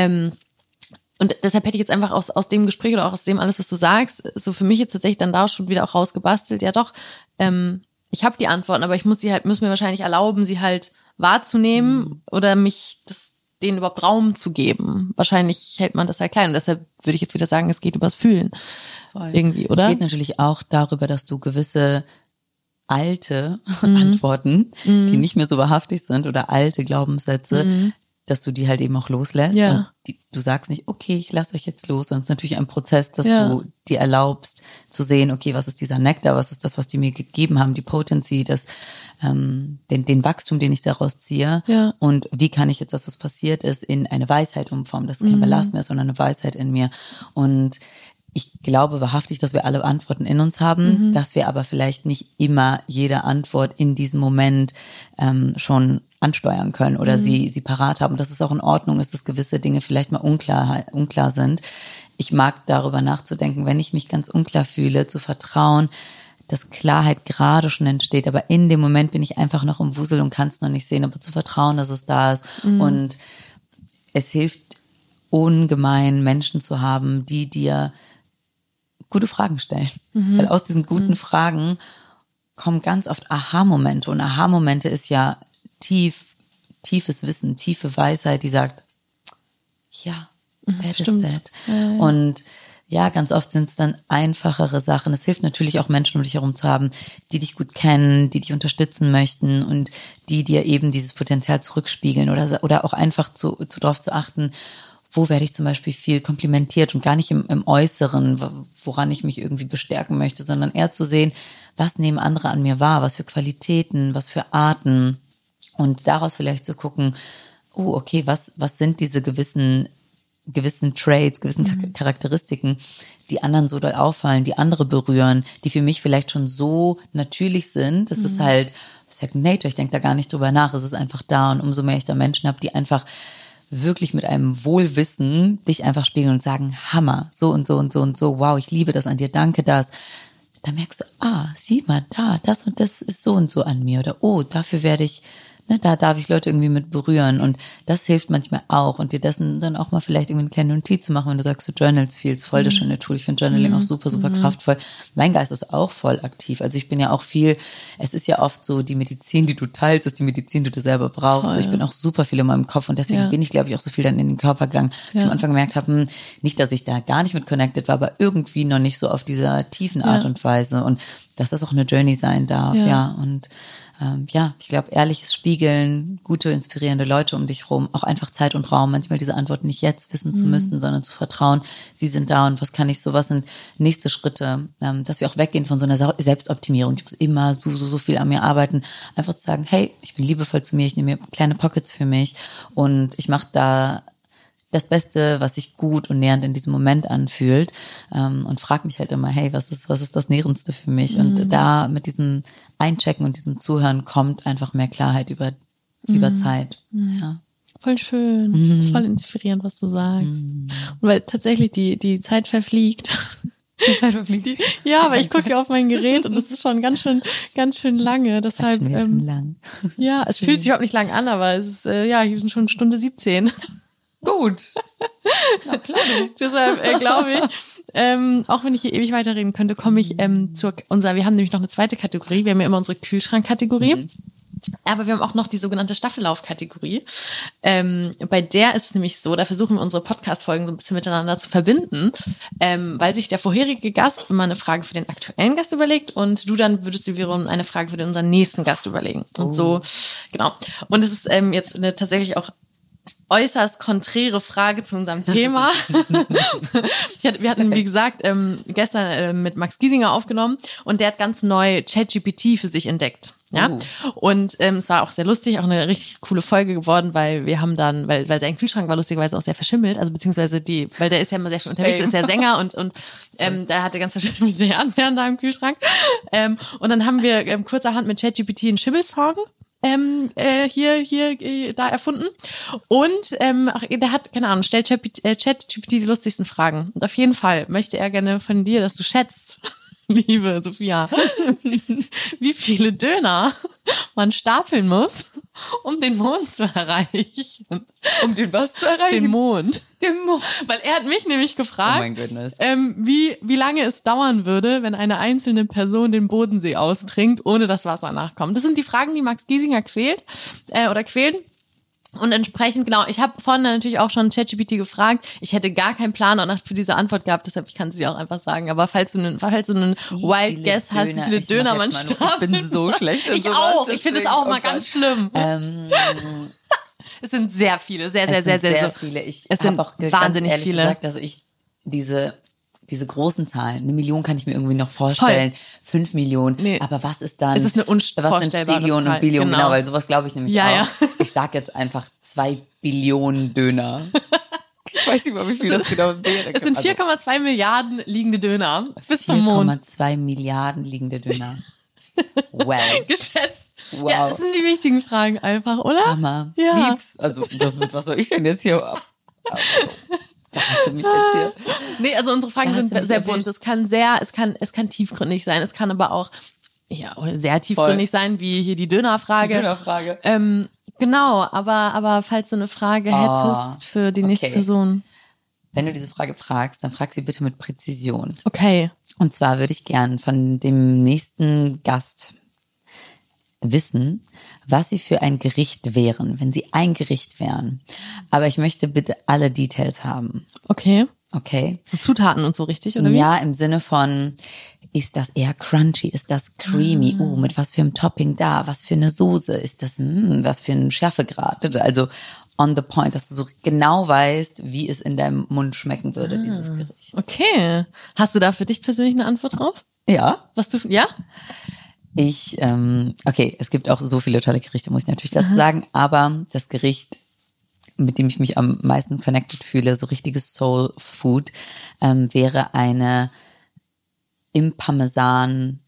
und deshalb hätte ich jetzt einfach aus dem Gespräch oder auch aus dem alles, was du sagst, so für mich jetzt tatsächlich dann da schon wieder auch rausgebastelt, ja doch, ich habe die Antworten, aber ich muss mir wahrscheinlich erlauben, sie halt wahrzunehmen oder denen überhaupt Raum zu geben. Wahrscheinlich hält man das halt klein und deshalb würde ich jetzt wieder sagen, es geht übers Fühlen. Voll. Irgendwie, oder? Es geht natürlich auch darüber, dass du gewisse alte Antworten, die nicht mehr so wahrhaftig sind oder alte Glaubenssätze, dass du die halt eben auch loslässt. Ja. Und du sagst nicht, okay, ich lasse euch jetzt los, sondern es ist natürlich ein Prozess, dass du dir erlaubst zu sehen, okay, was ist dieser Nektar, was ist das, was die mir gegeben haben, die Potency, den Wachstum, den ich daraus ziehe und wie kann ich jetzt das, was passiert ist, in eine Weisheit umformen. Das ist kein Ballast mehr, sondern eine Weisheit in mir. Und ich glaube wahrhaftig, dass wir alle Antworten in uns haben, dass wir aber vielleicht nicht immer jede Antwort in diesem Moment schon ansteuern können oder sie parat haben. Dass es auch in Ordnung ist, dass gewisse Dinge vielleicht mal unklar sind. Ich mag darüber nachzudenken, wenn ich mich ganz unklar fühle, zu vertrauen, dass Klarheit gerade schon entsteht, aber in dem Moment bin ich einfach noch im Wusel und kann es noch nicht sehen, aber zu vertrauen, dass es da ist. Und es hilft ungemein, Menschen zu haben, die dir gute Fragen stellen. Weil aus diesen guten Fragen kommen ganz oft Aha-Momente. Und Aha-Momente ist ja tiefes Wissen, tiefe Weisheit, die sagt, ja, that is that. Und ja, ganz oft sind es dann einfachere Sachen. Es hilft natürlich auch Menschen um dich herum zu haben, die dich gut kennen, die dich unterstützen möchten und die dir eben dieses Potenzial zurückspiegeln oder auch einfach darauf zu achten, wo werde ich zum Beispiel viel komplimentiert und gar nicht im Äußeren, woran ich mich irgendwie bestärken möchte, sondern eher zu sehen, was nehmen andere an mir wahr, was für Qualitäten, was für Arten und daraus vielleicht zu gucken, okay, was sind diese gewissen Traits, gewissen Charakteristiken, die anderen so doll auffallen, die andere berühren, die für mich vielleicht schon so natürlich sind. Das ist halt Second Nature, ich denke da gar nicht drüber nach, es ist einfach da und umso mehr ich da Menschen habe, die einfach wirklich mit einem Wohlwissen dich einfach spiegeln und sagen, Hammer, so und so und so und so, wow, ich liebe das an dir, danke das. Da merkst du, sieh mal da, das und das ist so und so an mir oder dafür werde ich, da darf ich Leute irgendwie mit berühren und das hilft manchmal auch und dir dessen dann auch mal vielleicht irgendwie eine kleine Notiz zu machen, wenn du sagst, du journalst viel, ist voll das schöne Tool. Ich finde Journaling auch super, super kraftvoll. Mein Geist ist auch voll aktiv. Also ich bin ja auch es ist ja oft so, die Medizin, die du teilst, ist die Medizin, die du selber brauchst. Voll, ich bin auch super viel in meinem Kopf und deswegen bin ich, glaube ich, auch so viel dann in den Körper gegangen. Ich am Anfang gemerkt habe, nicht, dass ich da gar nicht mit connected war, aber irgendwie noch nicht so auf dieser tiefen Art und Weise und dass das auch eine Journey sein darf, und ich glaube, ehrliches Spiegeln, gute, inspirierende Leute um dich rum, auch einfach Zeit und Raum, manchmal diese Antworten nicht jetzt wissen zu müssen, sondern zu vertrauen, sie sind da und was sind nächste Schritte, dass wir auch weggehen von so einer Selbstoptimierung. Ich muss immer so viel an mir arbeiten, einfach zu sagen, hey, ich bin liebevoll zu mir, ich nehme mir kleine Pockets für mich und ich mache da das Beste, was sich gut und nährend in diesem Moment anfühlt und frag mich halt immer, hey, was ist das Nährendste für mich? Und da mit diesem Einchecken und diesem Zuhören kommt einfach mehr Klarheit über Zeit. Ja. Voll schön, voll inspirierend, was du sagst. Und weil tatsächlich die Zeit verfliegt. Die Zeit verfliegt. Ja, aber ich gucke ja auf mein Gerät und das ist schon ganz schön lange. Deshalb, schon lang. ja, es fühlt sich überhaupt nicht lang an, aber es ist, hier sind schon Stunde 17. Gut. Ja, klar. Deshalb glaube ich, auch wenn ich hier ewig weiterreden könnte, komme ich wir haben nämlich noch eine zweite Kategorie. Wir haben ja immer unsere Kühlschrank-Kategorie. Aber wir haben auch noch die sogenannte Staffellauf-Kategorie. Bei der ist es nämlich so, da versuchen wir unsere Podcast-Folgen so ein bisschen miteinander zu verbinden, weil sich der vorherige Gast immer eine Frage für den aktuellen Gast überlegt und du dann würdest dir wiederum eine Frage für unseren nächsten Gast überlegen. Und so, genau. Und es ist jetzt eine tatsächlich auch äußerst konträre Frage zu unserem Thema. Wir hatten, wie gesagt, gestern mit Max Giesinger aufgenommen und der hat ganz neu ChatGPT für sich entdeckt. Ja, und es war auch sehr lustig, auch eine richtig coole Folge geworden, weil wir haben dann, weil sein Kühlschrank war lustigerweise auch sehr verschimmelt, also beziehungsweise weil der ist ja immer sehr viel unterwegs, ist ja Sänger und der hatte ganz verschimmelte Erdbeeren da im Kühlschrank. Und dann haben wir kurzerhand mit ChatGPT einen Schimmelsong da erfunden und der hat, keine Ahnung, stellt ChatGPT die lustigsten Fragen. Und auf jeden Fall möchte er gerne von dir, dass du schätzt, liebe Sophia, wie viele Döner man stapeln muss, um den Mond zu erreichen. Um den was zu erreichen? Den Mond. Den Mond. Weil er hat mich nämlich gefragt, oh mein Goodness. wie lange es dauern würde, wenn eine einzelne Person den Bodensee austrinkt, ohne dass Wasser nachkommt. Das sind die Fragen, die Max Giesinger quält. Und entsprechend, genau, ich habe vorhin natürlich auch schon ChatGPT gefragt. Ich hätte gar keinen Plan und für diese Antwort gehabt, deshalb ich kann sie dir auch einfach sagen. Aber falls du einen Wild Guess hast, wie viele Döner man stapelt. Ich bin so schlecht. Ich auch. Ich finde es auch mal ganz schlimm. Es sind sehr viele, sehr viele. Ich habe auch wahnsinnig ganz viele gesagt, dass ich diese großen Zahlen, 1 Million kann ich mir irgendwie noch vorstellen, 5 Millionen, nee. Aber was ist dann, es ist eine was sind Trillionen und Billionen, genau, weil sowas glaube ich nämlich auch. Ja. Ich sag jetzt einfach 2 Billionen Döner. Ich weiß nicht mal, wie viel das genau wäre. Es sind 4,2 Milliarden liegende Döner bis zum Mond. 4,2 Milliarden liegende Döner. Well. Geschätzt. Wow. Ja, das sind die wichtigen Fragen einfach, oder? Hammer. Ja. Lieb's. Also, was soll ich denn jetzt hier? Da hast du mich jetzt hier. Nee, also unsere Fragen sind sehr bunt. Es kann tiefgründig sein. Es kann aber auch sehr tiefgründig sein, wie hier die Dönerfrage. Die Dönerfrage. Genau, aber falls du eine Frage hättest für die nächste Person. Wenn du diese Frage fragst, dann frag sie bitte mit Präzision. Okay. Und zwar würde ich gern von dem nächsten Gast wissen, was sie für ein Gericht wären, wenn sie ein Gericht wären. Aber ich möchte bitte alle Details haben. Okay. Okay. So Zutaten und so, richtig, oder wie? Ja, im Sinne von, ist das eher crunchy, ist das creamy, mit was für einem Topping da, was für eine Soße, ist das, was für ein Schärfegrad. Also on the point, dass du so genau weißt, wie es in deinem Mund schmecken würde, dieses Gericht. Okay. Hast du da für dich persönlich eine Antwort drauf? Ja. Ja? Okay, es gibt auch so viele tolle Gerichte, muss ich natürlich dazu sagen, aber das Gericht, mit dem ich mich am meisten connected fühle, so richtiges Soul Food, wäre eine im Parmesan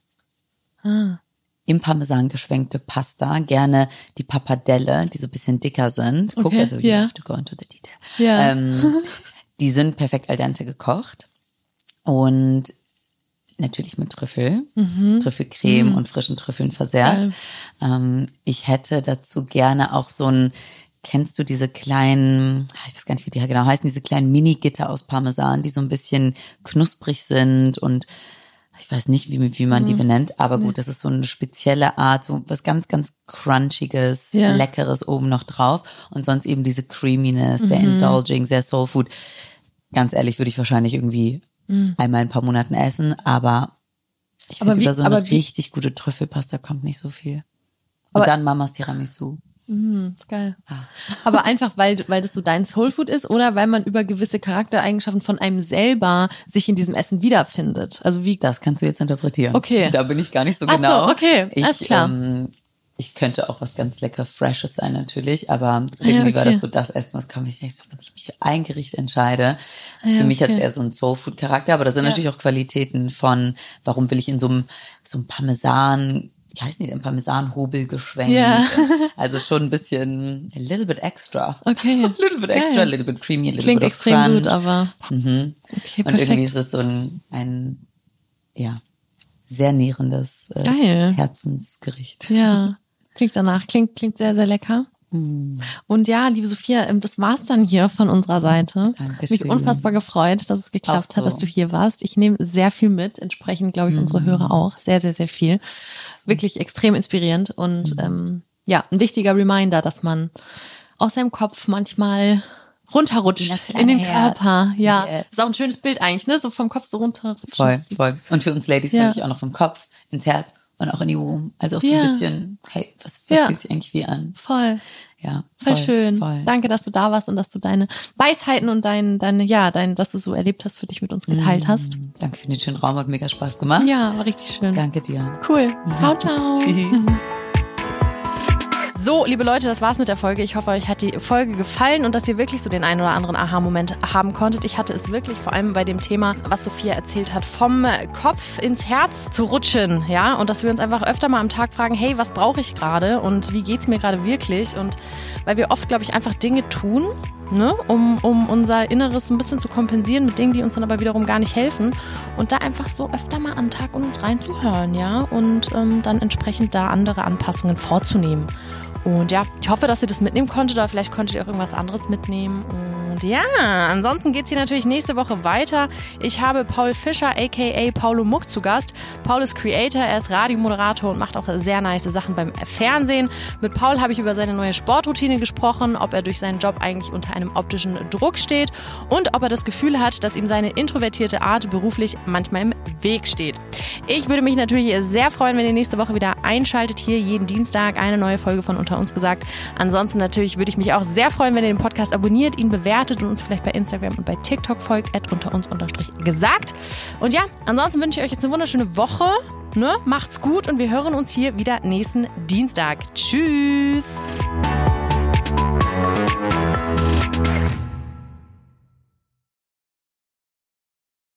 geschwenkte Pasta, gerne die Pappardelle, die so ein bisschen dicker sind. Guck, also you have to go into the detail. Ja. Die sind perfekt al dente gekocht und natürlich mit Trüffel, Trüffelcreme und frischen Trüffeln versehrt. Ich hätte dazu gerne auch kennst du diese kleinen, ich weiß gar nicht, wie die genau heißen, diese kleinen Mini-Gitter aus Parmesan, die so ein bisschen knusprig sind und ich weiß nicht, wie man die benennt, aber gut, das ist so eine spezielle Art, so was ganz, ganz Crunchiges, Leckeres oben noch drauf und sonst eben diese Creaminess, sehr indulging, sehr Soul Food. Ganz ehrlich, würde ich wahrscheinlich irgendwie einmal in ein paar Monaten essen, aber ich finde, über so eine richtig gute Trüffelpasta kommt nicht so viel. Und dann Mamas Tiramisu. Geil. Aber einfach, weil das so dein Soulfood ist oder weil man über gewisse Charaktereigenschaften von einem selber sich in diesem Essen wiederfindet? Also wie? Das kannst du jetzt interpretieren. Okay. Da bin ich gar nicht so genau. Ach so, okay. Alles klar. Ich könnte auch was ganz lecker Freshes sein natürlich, aber irgendwie war das so das Essen, was kam. Ich denke so, wenn ich mich für ein Gericht entscheide, für mich hat es eher so einen Soulfood-Charakter, aber da sind natürlich auch Qualitäten von, warum will ich in so einem Parmesan wie heißen die denn, Parmesanhobel geschwenkt. Ja. Also schon ein bisschen, a little bit extra. Okay. A little bit extra, a little bit creamy, a little Klingt bit of extrem crunch. gut, aber Mhm. okay, Und perfekt. irgendwie ist es so ein sehr nährendes Geil. Herzensgericht. Ja, klingt danach. Klingt sehr, sehr lecker. Und ja, liebe Sophia, das war's dann hier von unserer Seite. Dankeschön. Mich unfassbar gefreut, dass es geklappt Auch so. hat, dass du hier warst. Ich nehme sehr viel mit, entsprechend glaube ich unsere Hörer auch. Sehr, sehr, sehr viel. Wirklich extrem inspirierend und ein wichtiger Reminder, dass man aus seinem Kopf manchmal runterrutscht das in den kleine Körper. Ja, Yes. ist auch ein schönes Bild eigentlich, ne? So vom Kopf so runterrutschen. Voll. Und für uns Ladies Ja. wirklich auch noch vom Kopf ins Herz und auch in die Womb. Also auch so Ja. ein bisschen, hey, was Ja. fühlt sich eigentlich wie an? Voll. Ja, Voll schön. Voll. Danke, dass du da warst und dass du deine Weisheiten und dein, was du so erlebt hast, für dich mit uns geteilt hast. Danke für den schönen Raum, hat mega Spaß gemacht. Ja, war richtig schön. Danke dir. Cool. Ciao, ciao. Tschüss. So, liebe Leute, das war's mit der Folge. Ich hoffe, euch hat die Folge gefallen und dass ihr wirklich so den einen oder anderen Aha-Moment haben konntet. Ich hatte es wirklich vor allem bei dem Thema, was Sophia erzählt hat, vom Kopf ins Herz zu rutschen, ja, und dass wir uns einfach öfter mal am Tag fragen, hey, was brauche ich gerade und wie geht's mir gerade wirklich? Und weil wir oft, glaube ich, einfach Dinge tun, ne, um unser Inneres ein bisschen zu kompensieren mit Dingen, die uns dann aber wiederum gar nicht helfen. Und da einfach so öfter mal am Tag in uns reinzuhören, ja, und dann entsprechend da andere Anpassungen vorzunehmen. Und ja, ich hoffe, dass ihr das mitnehmen konntet, oder vielleicht konntet ihr auch irgendwas anderes mitnehmen. Und ja, ansonsten geht's hier natürlich nächste Woche weiter. Ich habe Paul Fischer, aka Paulo Muck, zu Gast. Paul ist Creator, er ist Radiomoderator und macht auch sehr nice Sachen beim Fernsehen. Mit Paul habe ich über seine neue Sportroutine gesprochen, ob er durch seinen Job eigentlich unter einem optischen Druck steht und ob er das Gefühl hat, dass ihm seine introvertierte Art beruflich manchmal im Weg steht. Ich würde mich natürlich sehr freuen, wenn ihr nächste Woche wieder einschaltet. Hier jeden Dienstag eine neue Folge von Unter uns gesagt. Ansonsten natürlich würde ich mich auch sehr freuen, wenn ihr den Podcast abonniert, ihn bewertet und uns vielleicht bei Instagram und bei TikTok folgt, @unteruns_gesagt. Und ja, ansonsten wünsche ich euch jetzt eine wunderschöne Woche. Ne? Macht's gut und wir hören uns hier wieder nächsten Dienstag. Tschüss!